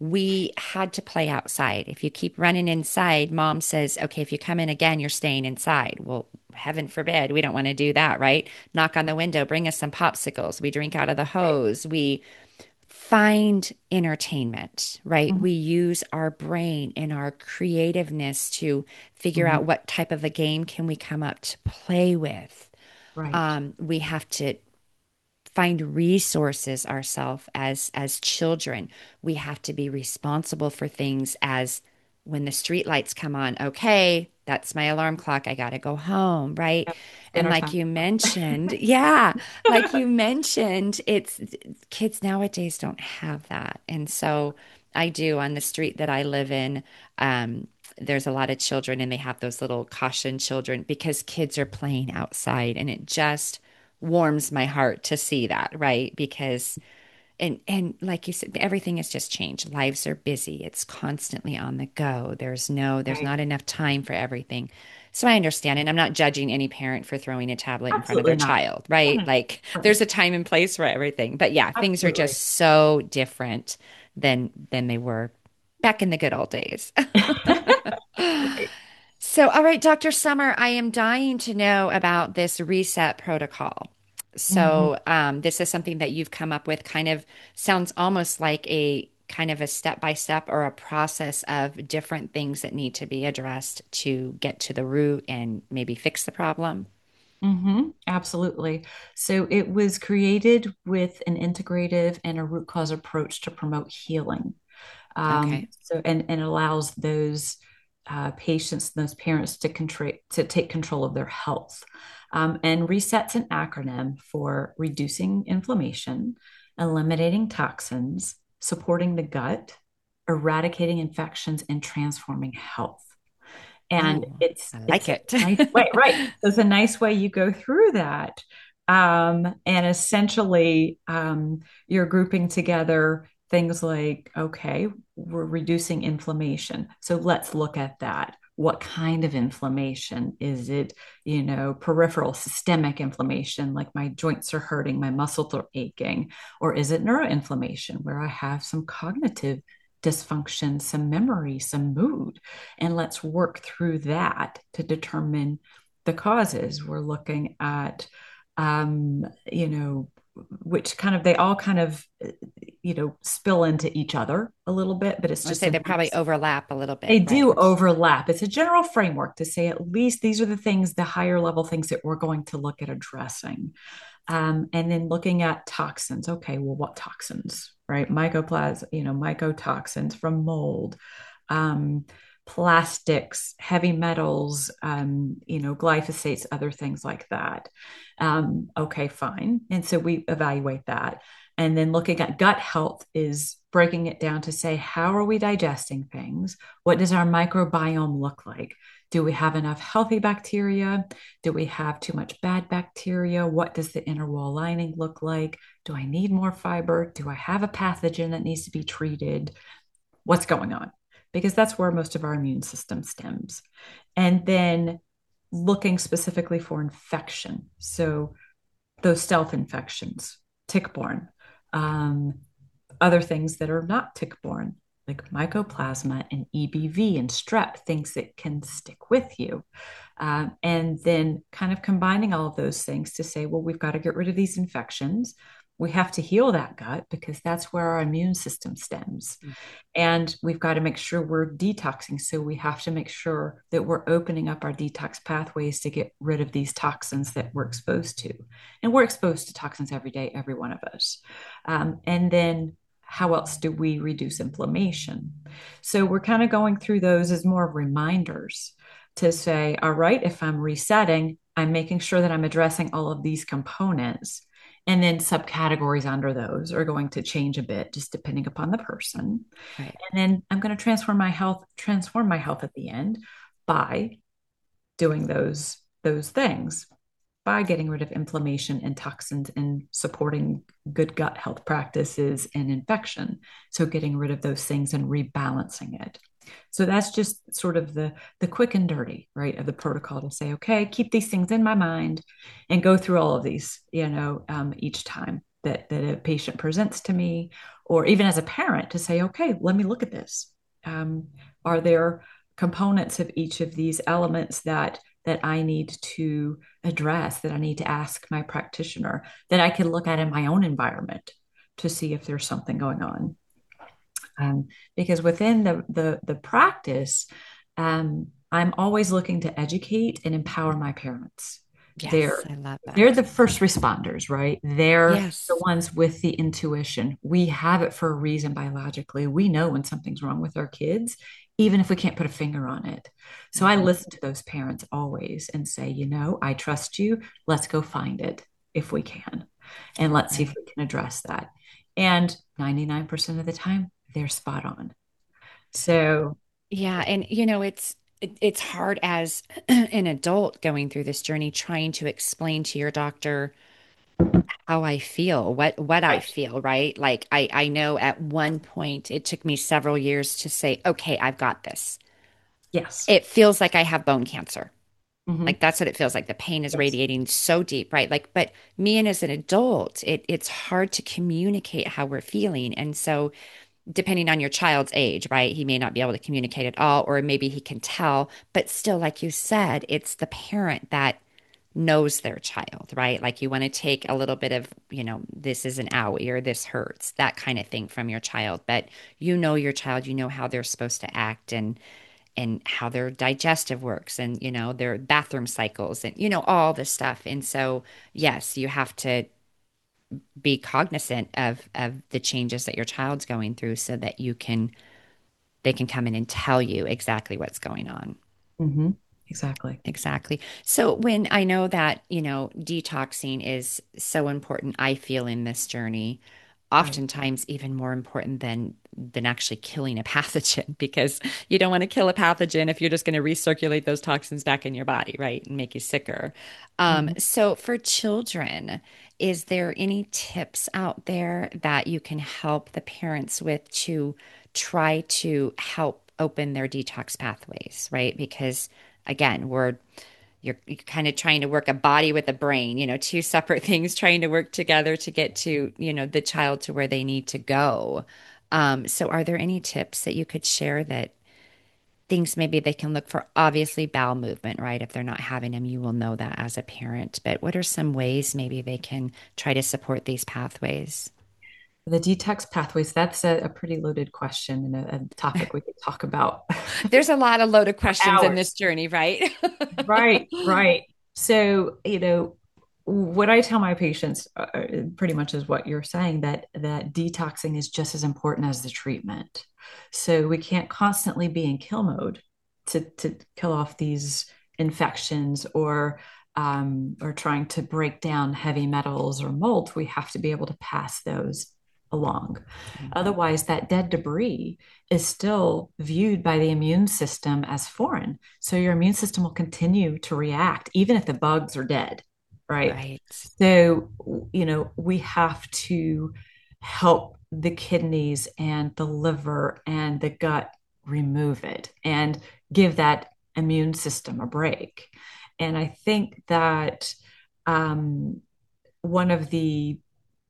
we had to play outside. If you keep running inside, mom says, okay, if you come in again, you're staying inside. Well, heaven forbid, we don't want to do that, right? Knock on the window, bring us some popsicles. We drink out of the Right. hose. We find entertainment, right? Mhm. We use our brain and our creativeness to figure Mhm. out what type of a game can we come up to play with. Right. Um, we have to find resources ourselves as as children. We have to be responsible for things as when the street lights come on, okay, that's my alarm clock. I got to go home, right? Yep. Let's get And our like time. you mentioned, yeah, like you mentioned, it's kids nowadays don't have that. And so I do on the street that I live in. Um, there's a lot of children and they have those little caution children because kids are playing outside and it just warms my heart to see that, right? Because and and like you said, everything has just changed. Lives are busy. It's constantly on the go. There's no, there's Right. not enough time for everything. So I understand, and I'm not judging any parent for throwing a tablet in front of Absolutely their not. child, No, right? no, Like no. there's a time and place for everything. But yeah, things are Absolutely. just so different than than they were back in the good old days. Right. So, all right, doctor Summer, I am dying to know about this reset protocol. Mhm. So, um, this is something that you've come up with, kind of sounds almost like a kind of a step by step or a process of different things that need to be addressed to get to the root and maybe fix the problem. Hmm. Absolutely. So it was created with an integrative and a root cause approach to promote healing. Um, Okay. so and and allows those uh, patients, those parents to control to take control of their health. Um, and reset's an acronym for reducing inflammation, eliminating toxins, supporting the gut, eradicating infections, and transforming health. And Ooh, it's I it's like a it. nice way, right? So it's a nice way you go through that. Um, and essentially, um, you're grouping together things like, okay, we're reducing inflammation. So let's look at that. What kind of inflammation? Is it, you know, peripheral systemic inflammation, like my joints are hurting, my muscles are aching? Or is it neuroinflammation where I have some cognitive dysfunction, some memory, some mood? And let's work through that to determine the causes. We're looking at, um, you know, which kind of, they all kind of, you know, spill into each other a little bit, but it's I would just say a they probably nice, overlap a little bit, they do right? overlap. It's a general framework to say at least these are the things, the higher level things that we're going to look at addressing. Um, and then looking at toxins. Okay, well, what toxins, right? Mycoplasma, you know, mycotoxins from mold, um, plastics, heavy metals, um, you know, glyphosates, other things like that. Um, okay, fine. And so we evaluate that. And then looking at gut health is breaking it down to say, how are we digesting things? What does our microbiome look like? Do we have enough healthy bacteria? Do we have too much bad bacteria? What does the inner wall lining look like? Do I need more fiber? Do I have a pathogen that needs to be treated? What's going on? Because that's where most of our immune system stems. And then looking specifically for infection. So those stealth infections, tick-borne, um, other things that are not tick-borne, like mycoplasma and E B V and strep, things that can stick with you. Um, and then kind of combining all of those things to say, well, we've got to get rid of these infections. We have to heal that gut because that's where our immune system stems. And we've got to make sure we're detoxing. So we have to make sure that we're opening up our detox pathways to get rid of these toxins that we're exposed to. And we're exposed to toxins every day, every one of us. Um, and then how else do we reduce inflammation? So we're kind of going through those as more reminders to say, all right, if I'm resetting, I'm making sure that I'm addressing all of these components. And then subcategories under those are going to change a bit just depending upon the person. Right. And then I'm going to transform my health, transform my health at the end by doing those those things, by getting rid of inflammation and toxins and supporting good gut health practices and infection. So getting rid of those things and rebalancing it. So that's just sort of the the quick and dirty, right, of the protocol to say, okay, keep these things in my mind and go through all of these, you know, um, each time that that a patient presents to me, or even as a parent to say, okay, let me look at this. Um, are there components of each of these elements that that I need to address, that I need to ask my practitioner, that I can look at in my own environment to see if there's something going on. Um, because within the the the practice, um, I'm always looking to educate and empower my parents. Yes, They're I love they're that. the first responders, right? They're the Yes. ones with the intuition. We have it for a reason biologically. We know when something's wrong with our kids, even if we can't put a finger on it. So I Mhm. listen to those parents always and say, you know, I trust you. Let's go find it if we can. And let's see if Right. we can address that. And ninety-nine percent of the time, they're spot on. So, Yeah, and you know, it's it- it's hard as an adult going through this journey trying to explain to your doctor how I feel, what what I right. feel, right? Like I I know at one point it took me several years to say, "Okay, I've got this." Yes. It feels like I have bone cancer. Hmm. Like that's what it feels like. The pain is Yes. radiating so deep, right? Like, but me and as an adult, it it's hard to communicate how we're feeling. And so depending on your child's age, right? He may not be able to communicate at all, or maybe he can tell, but still, like you said, it's the parent that knows their child, right? Like you want to take a little bit of, you know, this is an owie or this hurts, that kind of thing from your child. But you know your child, you know how they're supposed to act and and how their digestive works and, you know, their bathroom cycles and, you know, all this stuff. And so, yes, you have to be cognizant of of the changes that your child's going through so that you can they can come in and tell you exactly what's going on. Hmm. Exactly. Exactly. So when I know that, you know, detoxing is so important, I feel in this journey, Right. oftentimes even more important than than actually killing a pathogen because you don't want to kill a pathogen if you're just going to recirculate those toxins back in your body, right? And make you sicker. Um, Hmm. so for children, is there any tips out there that you can help the parents with to try to help open their detox pathways, right? Because again, we're you're, you're kind of trying to work a body with a brain, you know, two separate things trying to work together to get to, you know, the child to where they need to go. Um, so are there any tips that you could share that things maybe they can look for? Obviously, bowel movement, right? If they're not having them, you will know that as a parent. But what are some ways maybe they can try to support these pathways? The detox pathways, that's a, a pretty loaded question and a, a topic we could talk about There's a lot of loaded for questions in hours. this journey, right? Right, right. So, you know, what I tell my patients uh, uh, pretty much is what you're saying that that detoxing is just as important as the treatment. So we can't constantly be in kill mode to to kill off these infections or um, or trying to break down heavy metals or mold. We have to be able to pass those along. Mhm. Otherwise, that dead debris is still viewed by the immune system as foreign. So your immune system will continue to react even if the bugs are dead, right? Right. So, you know, we have to help the kidneys and the liver and the gut remove it and give that immune system a break. And I think that um, one of the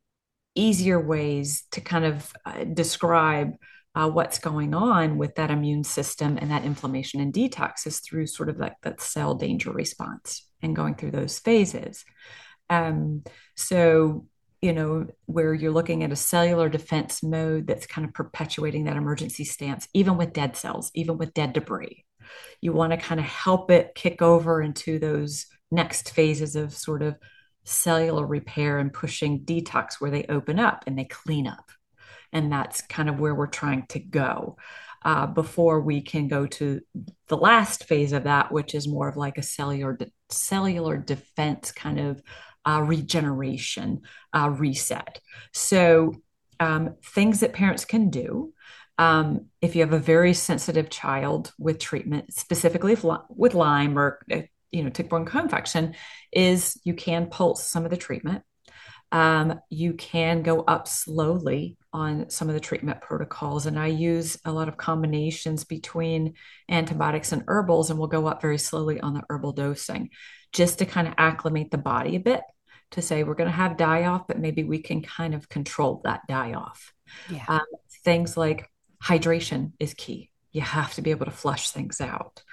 easier ways to kind of uh, describe uh, what's going on with that immune system and that inflammation and detox is through sort of like that cell danger response and going through those phases. Um, so, you know, where you're looking at a cellular defense mode that's kind of perpetuating that emergency stance, even with dead cells, even with dead debris. You want to kind of help it kick over into those next phases of sort of cellular repair and pushing detox where they open up and they clean up. And that's kind of where we're trying to go uh, before we can go to the last phase of that, which is more of like a cellular de- cellular defense kind of uh, regeneration uh, reset. So um, things that parents can do. Um, if you have a very sensitive child with treatment, specifically if, with Lyme or uh, you know tick-borne co-infection, is you can pulse some of the treatment. Um, you can go up slowly on some of the treatment protocols. And I use a lot of combinations between antibiotics and herbals, and we'll go up very slowly on the herbal dosing just to kind of acclimate the body a bit to say we're going to have die off, but maybe we can kind of control that die off. Yeah. Um, things like hydration is key. You have to be able to flush things out.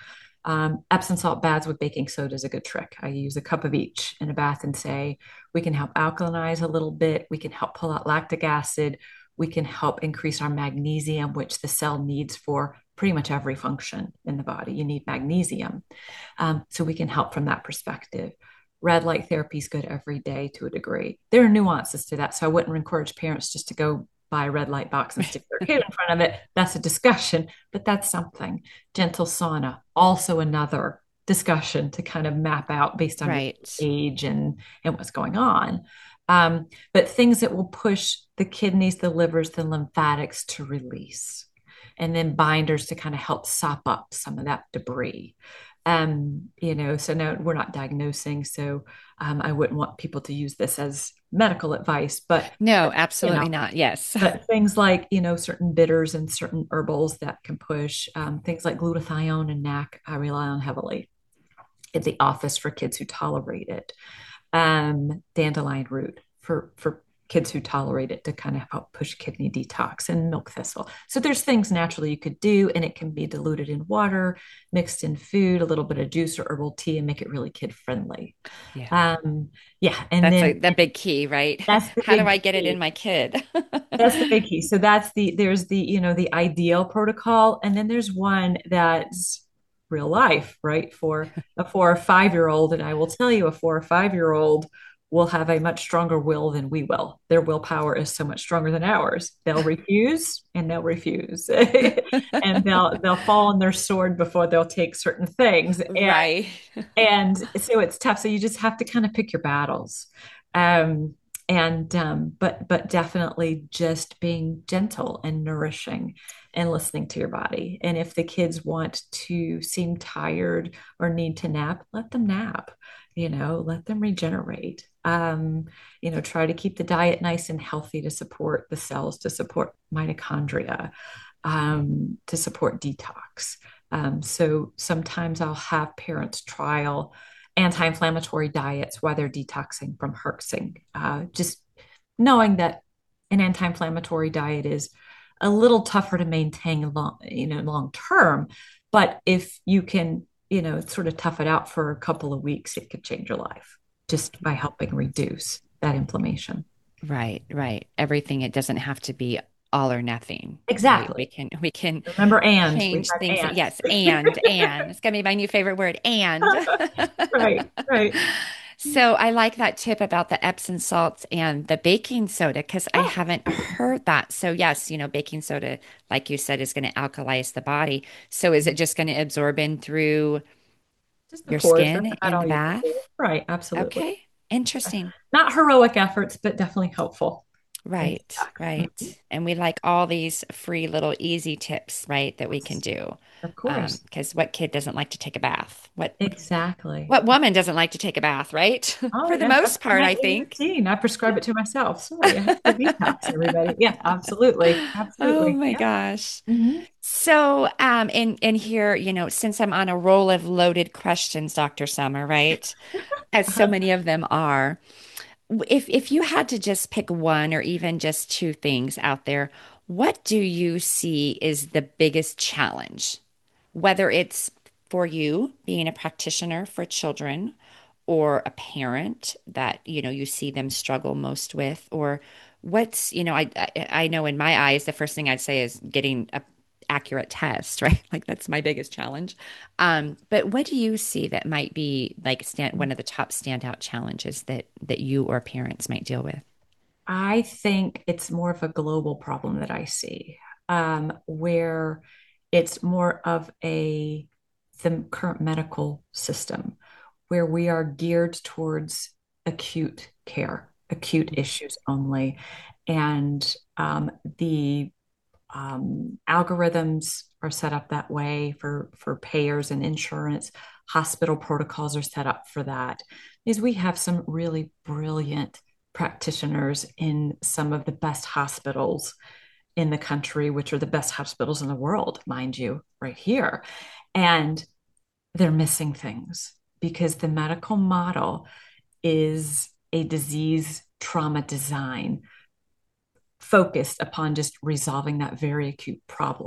Um, Epsom salt baths with baking soda is a good trick. I use a cup of each in a bath and say, we can help alkalinize a little bit. We can help pull out lactic acid. We can help increase our magnesium, which the cell needs for pretty much every function in the body. You need magnesium. Um, so we can help from that perspective. Red light therapy is good every day to a degree. There are nuances to that. So I wouldn't encourage parents just to go buy a red light box and stick their kid in front of it. That's a discussion, but that's something. Gentle sauna, also another discussion to kind of map out based on your Right. age and, and what's going on. Um, but things that will push the kidneys, the livers, the lymphatics to release, and then binders to kind of help sop up some of that debris. Um, you know, so no, we're not diagnosing. So um, I wouldn't want people to use this as medical advice, but No, you know, absolutely not. Yes. but things like, you know, certain bitters and certain herbals that can push um, things like glutathione and N A C, I rely on heavily at the office for kids who tolerate it. Um, dandelion root for for kids who tolerate it to kind of help push kidney detox, and milk thistle. So there's things naturally you could do, and it can be diluted in water, mixed in food, a little bit of juice or herbal tea, and make it really kid friendly. Yeah. Um, yeah, and That's then a the big key, right? that's the How do big I get it in key. my kid? That's the big key. So that's the there's the you know the ideal protocol, and then there's one that's real life, right? For a four or five year old, and I will tell you, a four or five year old will have a much stronger will than we will. Their willpower is so much stronger than ours. They'll refuse and they'll refuse, and they'll they'll fall on their sword before they'll take certain things, and Right. and so it's tough. So you just have to kind of pick your battles. Um, and um, but but definitely just being gentle and nourishing and listening to your body. And if the kids want to seem tired or need to nap, let them nap. You know, let them regenerate. Um, you know, try to keep the diet nice and healthy to support the cells, to support mitochondria, um, to support detox. Um, so sometimes I'll have parents trial anti-inflammatory diets while they're detoxing from herxing. Uh, just knowing that an anti-inflammatory diet is a little tougher to maintain long, you know, long term, but if you can, you know, sort of tough it out for a couple of weeks, it could change your life just by helping reduce that inflammation. Right, right. Everything, it doesn't have to be all or nothing, right? We Exactly. can we can Remember, and we change things. had Yes, and and it's gonna be my new favorite word, and. and. Right, right. So I like that tip about the Epsom salts and the baking soda because I Oh, haven't heard that. So yes, you know, baking soda, like you said, is going to alkalize the body. So is it just going to absorb in through just the your pores. That's skin about in all the you can do. bath? Right, absolutely. Okay, interesting. Not heroic efforts, but definitely helpful in Right, detox. Mhm. right. And we like all these free little easy tips, right, that we can Yes, do. of Um, course. because what kid doesn't like to take a bath? What Exactly. what woman doesn't like to take a bath, right? Oh, For the yeah, that's most part, my I daily think. routine. I prescribe it to myself. Sorry, I have to detox everybody. Yeah, absolutely. Oh Absolutely. my Yep. gosh. Hmm. So, um, in in here, you know, since I'm on a roll of loaded questions, doctor Summer, right? As so many of them are, if if you had to just pick one or even just two things out there, what do you see is the biggest challenge? Whether it's for you being a practitioner for children or a parent that, you know, you see them struggle most with, or what's, you know, I I, I know in my eyes, the first thing I'd say is getting a accurate test, right? Like that's my biggest challenge. Um, but what do you see that might be like stand one of the top standout challenges that that you or parents might deal with? I think it's more of a global problem that I see, um, where it's more of a the current medical system where we are geared towards acute care, acute issues only, and um, the um, algorithms are set up that way for for payers and insurance. Hospital protocols are set up for that. Is we have some really brilliant practitioners in some of the best hospitals in the country, which are the best hospitals in the world, mind you, right here. And they're missing things because the medical model is a disease trauma design focused upon just resolving that very acute problem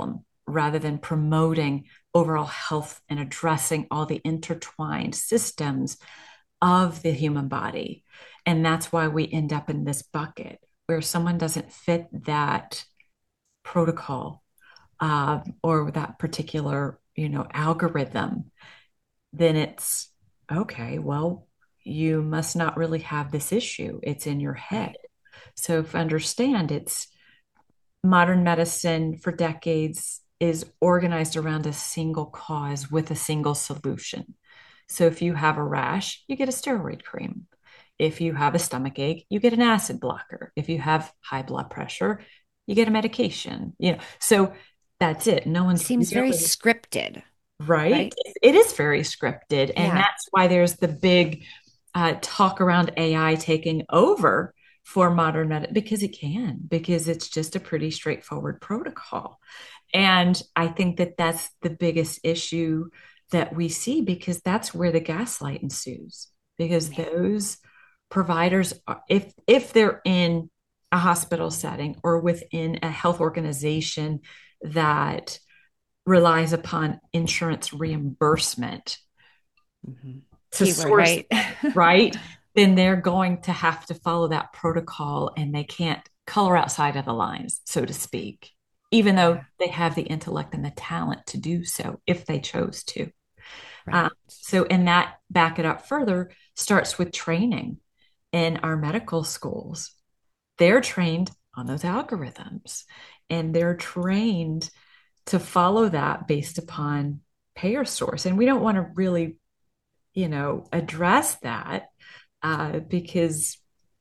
rather than promoting overall health and addressing all the intertwined systems of the human body. And that's why we end up in this bucket where someone doesn't fit that protocol uh, or that particular, you know, algorithm. Then it's okay, well, you must not really have this issue. It's in your head. Right. So if understand, it's modern medicine for decades is organized around a single cause with a single solution. So if you have a rash, you get a steroid cream. If you have a stomach ache, you get an acid blocker. If you have high blood pressure, you get a medication. You know, so that's it. No one's Seems very really scripted, right. right? It is very scripted, and Yeah. that's why there's the big uh, talk around A I taking over for modern medicine because it can, because it's just a pretty straightforward protocol. And I think that that's the biggest issue that we see because that's where the gaslight ensues. Because Yeah. those providers, are, if if they're in a hospital setting or within a health organization that relies upon insurance reimbursement Hmm. to Keyword, source, right? right? Then they're going to have to follow that protocol and they can't color outside of the lines, so to speak, even though Yeah. they have the intellect and the talent to do so if they chose to. Um, Right. so, and that back it up further starts with training in our medical schools. They're trained on those algorithms and they're trained to follow that based upon payer source. And we don't want to really, you know, address that uh, because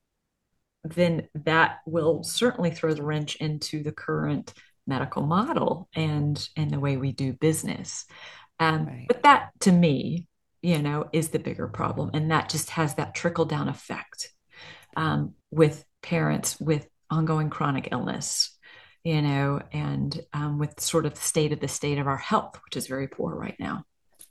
then that will certainly throw the wrench into the current medical model and and the way we do business. Um, Right. but that to me, you know, is the bigger problem. And that just has that trickle down effect um, with parents with ongoing chronic illness, you know, and um, with sort of the state of the state of our health, which is very poor right now.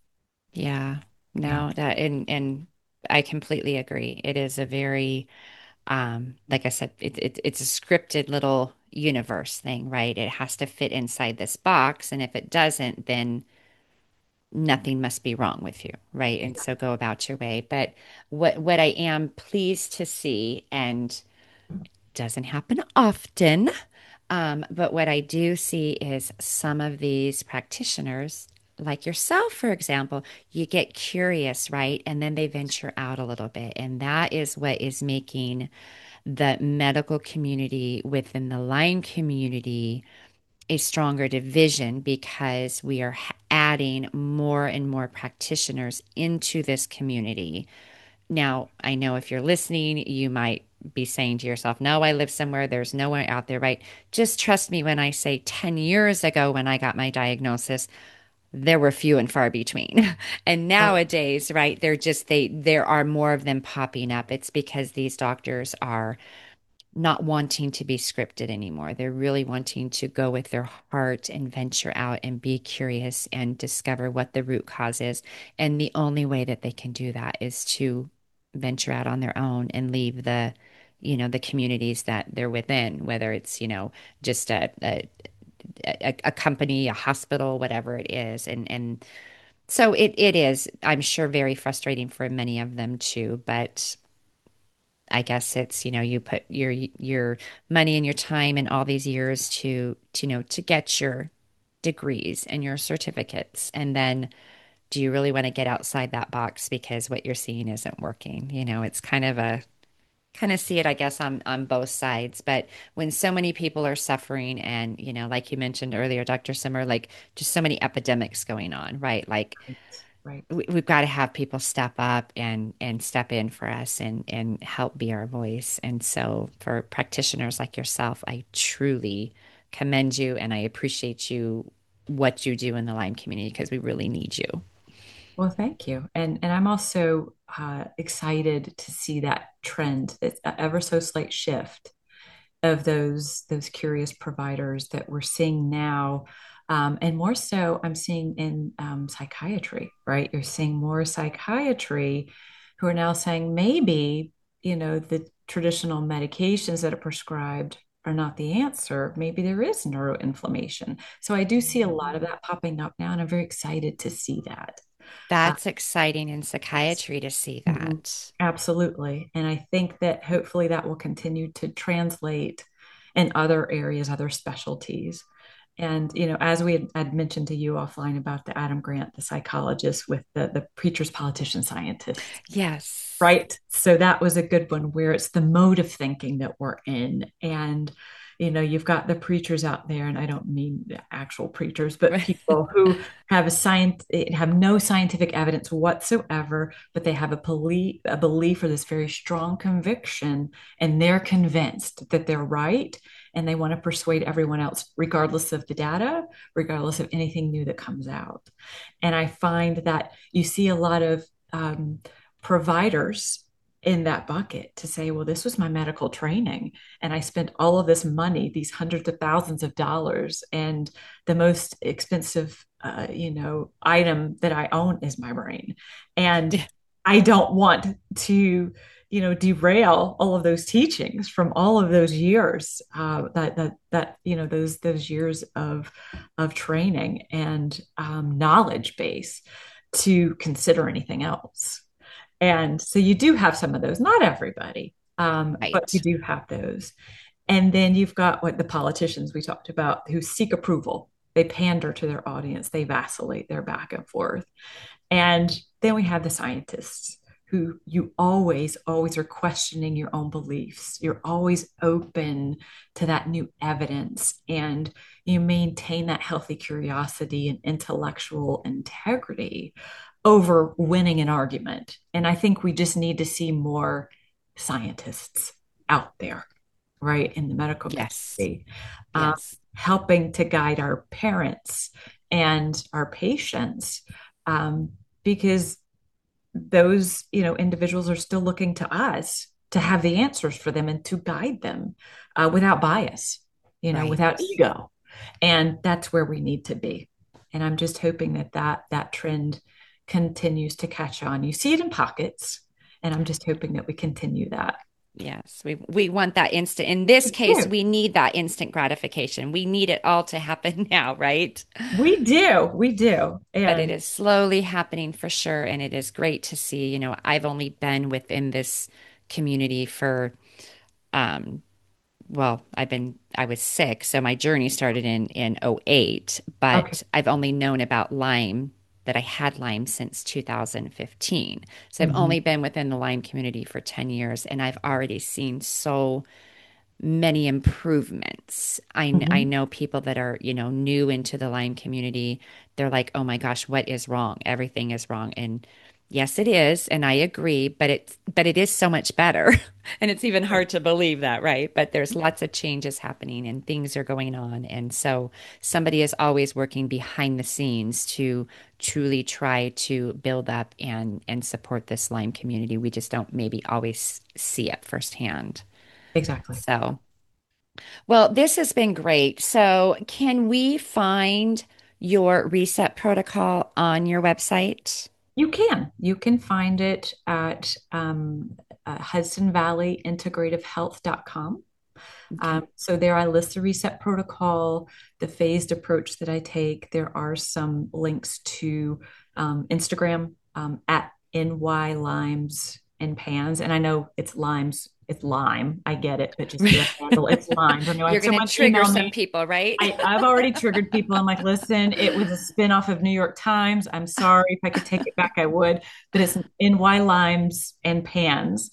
Yeah. Yeah. No, that and and I completely agree. It is a very um like I said, it, it it's a scripted little universe thing, right? It has to fit inside this box, and if it doesn't, then nothing must be wrong with you, right? And so go about your way. But what what I am pleased to see, and doesn't happen often, um, but what I do see is some of these practitioners, like yourself, for example, you get curious, right? And then they venture out a little bit. And that is what is making the medical community within the Lyme community a stronger division because we are h- adding more and more practitioners into this community. Now, I know if you're listening, you might be saying to yourself, no, I live somewhere, there's no one out there, right? Just trust me when I say ten years ago, when I got my diagnosis, there were few and far between. And Oh, nowadays, right, they're just, they, there are more of them popping up. It's because these doctors are not wanting to be scripted anymore. They're really wanting to go with their heart and venture out and be curious and discover what the root cause is. And the only way that they can do that is to venture out on their own and leave the, you know, the communities that they're within, whether it's, you know, just a, a, a, a company, a hospital, whatever it is. And, and so it, it is, I'm sure, very frustrating for many of them too, but I guess it's, you know, you put your your money and your time and all these years to, to, you know, to get your degrees and your certificates. And then do you really want to get outside that box because what you're seeing isn't working? You know, it's kind of a kind of see it, I guess, on on both sides. But when so many people are suffering and, you know, like you mentioned earlier, doctor Simmer, like just so many epidemics going on, right? Like right, right. we, we've got to have people step up and and step in for us and and help be our voice. And so for practitioners like yourself, I truly commend you and I appreciate you what you do in the Lyme community because we really need you. Well, thank you. And and I'm also uh, excited to see that trend. It's an ever so slight shift of those those curious providers that we're seeing now. Um, and more so, I'm seeing in um, psychiatry, right? You're seeing more psychiatry who are now saying maybe, you know, the traditional medications that are prescribed are not the answer. Maybe there is neuroinflammation. So I do see a lot of Mhm. that popping up now, and I'm very excited to see that. Uh, That's exciting in yes. psychiatry to see Mhm. that. Absolutely. And I think that hopefully that will continue to translate in other areas, other specialties. And, you know, as we had, had mentioned to you offline about the Adam Grant, the psychologist with the, the preachers, politicians, scientists, Yes. right? So that was a good one where it's the mode of thinking that we're in. And, you know, you've got the preachers out there, and I don't mean the actual preachers, but people who have a science, have no scientific evidence whatsoever, but they have a belief, a belief or this very strong conviction, and they're convinced that they're right. And they want to persuade everyone else, regardless of the data, regardless of anything new that comes out. And I find that you see a lot of um, providers in that bucket to say, well, this was my medical training, and I spent all of this money, these hundreds of thousands of dollars, and the most expensive, uh, you know, item that I own is my brain. And I don't want to, you know, derail all of those teachings from all of those years, uh, that that that you know those those years of of training and um, knowledge base to consider anything else. And so you do have some of those, not everybody, um, but you Right. do have those. And then you've got what the politicians we talked about who seek approval. They pander to their audience, they vacillate, they're back and forth. And then we have the scientists who you always, always are questioning your own beliefs. You're always open to that new evidence, and you maintain that healthy curiosity and intellectual integrity over winning an argument. And I think we just need to see more scientists out there, right, in the medical Yes. community, um, Yes. helping to guide our parents and our patients, um, because those, you know, individuals are still looking to us to have the answers for them and to guide them, uh, without bias, you know, Right. without ego. And that's where we need to be. And I'm just hoping that that, that trend continues to catch on. You see it in pockets, and I'm just hoping that we continue that. Yes. We we want that instant. In this We case, do. we need that instant gratification. We need it all to happen now, right? We do. We do. But it And is slowly happening for sure. And it is great to see. You know, I've only been within this community for um well, I've been I was sick, so my journey started in in 'oh eight, okay. but I've only known about Lyme that I had Lyme since two thousand fifteen. So I've Mhm. only been within the Lyme community for ten years, and I've already seen so many improvements. I, I Mhm. know people that are, you know, new into the Lyme community. They're like, oh my gosh, what is wrong? Everything is wrong. And yes, it is. And I agree, but it's, but it is so much better. And it's even hard to believe that, right? But there's lots of changes happening and things are going on. And so somebody is always working behind the scenes to truly try to build up and, and support this Lyme community. We just don't maybe always see it firsthand. Exactly. So, well, this has been great. So, can we find your reset protocol on your website? You can. You can find it at um, uh, hudson valley integrative health dot com. Okay. Um, so there I list the reset protocol, the phased approach that I take. There are some links to um, Instagram, um, at N Y Limes and Pans. And I know it's limes, it's lime. I get it, but just do a handle. It's limes. I know I You're had going to someone trigger email some me. people, right? I, I've already triggered people. I'm like, listen, it was a spinoff of New York Times. I'm sorry. If I could take it back, I would. But it's N Y Limes and Pans.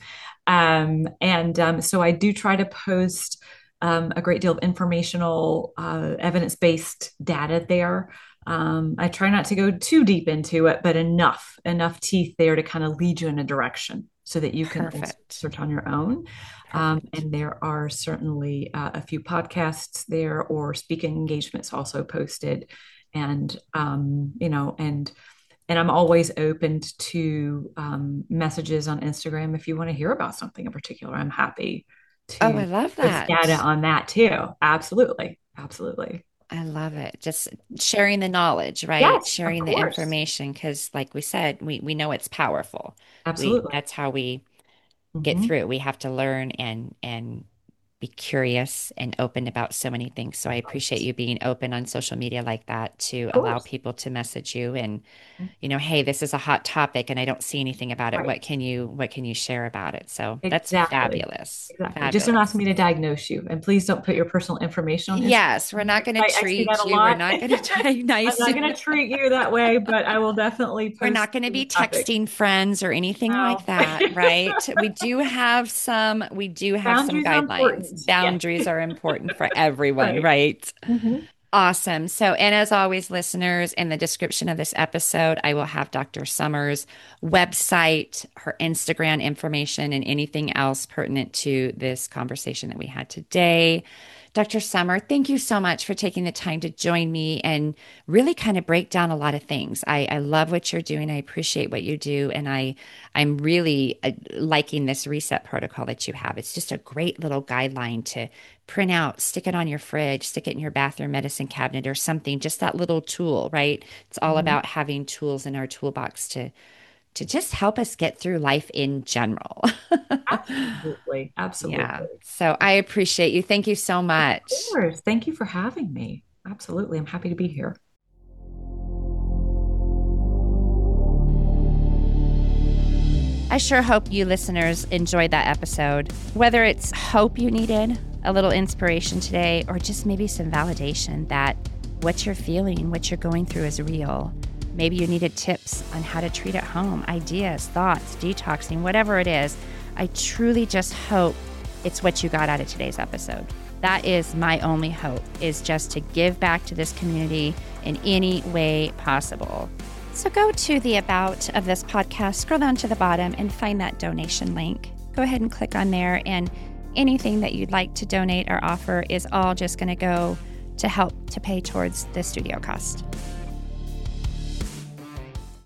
Um, and um, so I do try to post um, a great deal of informational, uh, evidence-based data there. Um, I try not to go too deep into it, but enough, enough teeth there to kind of lead you in a direction so that you can also Perfect. search on your own. Um, Perfect. and there are certainly uh, a few podcasts there or speaking engagements also posted. And, um, you know, and and I'm always open to um, messages on Instagram if you want to hear about something in particular. I'm happy Oh, I to love post data that. on that too. Absolutely. Absolutely. I love it. Just sharing the knowledge, right? Yes, of Sharing the course. information because like we said, we we know it's powerful. We Absolutely. that's how we get Hmm. through. We have to learn and and be curious and open about so many things. So I appreciate Right. you being open on social media like that to Of allow course. people to message you and, you know, hey, this is a hot topic and I don't see anything about it. Right. What can you what can you share about it? So that's Exactly. fabulous. Exactly. Just don't ask Fabulous. me to diagnose you. And please don't put your personal information on Instagram. Yes, we're not going to I, I see that treat a you. We're lot. not going to I'm diagnose not you. going to treat you that way, but I will definitely We're post not going to the be topic. texting friends or anything like No. that, right? We do have some, we do have some Boundaries are guidelines. important. Yes. Boundaries are important for everyone, Right. right? Mhm. Awesome. So, and as always, listeners, in the description of this episode, I will have doctor Summers' website, her Instagram information, and anything else pertinent to this conversation that we had today. doctor Summer, thank you so much for taking the time to join me and really kind of break down a lot of things. I, I love what you're doing. I appreciate what you do. And I, I'm really uh, liking this reset protocol that you have. It's just a great little guideline to print out, stick it on your fridge, stick it in your bathroom medicine cabinet or something, just that little tool, right? It's all Mhm. about having tools in our toolbox to to just help us get through life in general. Absolutely. Yeah. Absolutely. So I appreciate you. Thank you so Of much. course. Thank you for having me. Absolutely. I'm happy to be here. I sure hope you listeners enjoyed that episode. Whether it's hope you needed, a little inspiration today, or just maybe some validation that what you're feeling, what you're going through is real. Maybe you needed tips on how to treat at home, ideas, thoughts, detoxing, whatever it is. I truly just hope it's what you got out of today's episode. That is my only hope, is just to give back to this community in any way possible. So go to the about of this podcast, scroll down to the bottom and find that donation link. Go ahead and click on there, and anything that you'd like to donate or offer is all just going to go to help to pay towards the studio cost.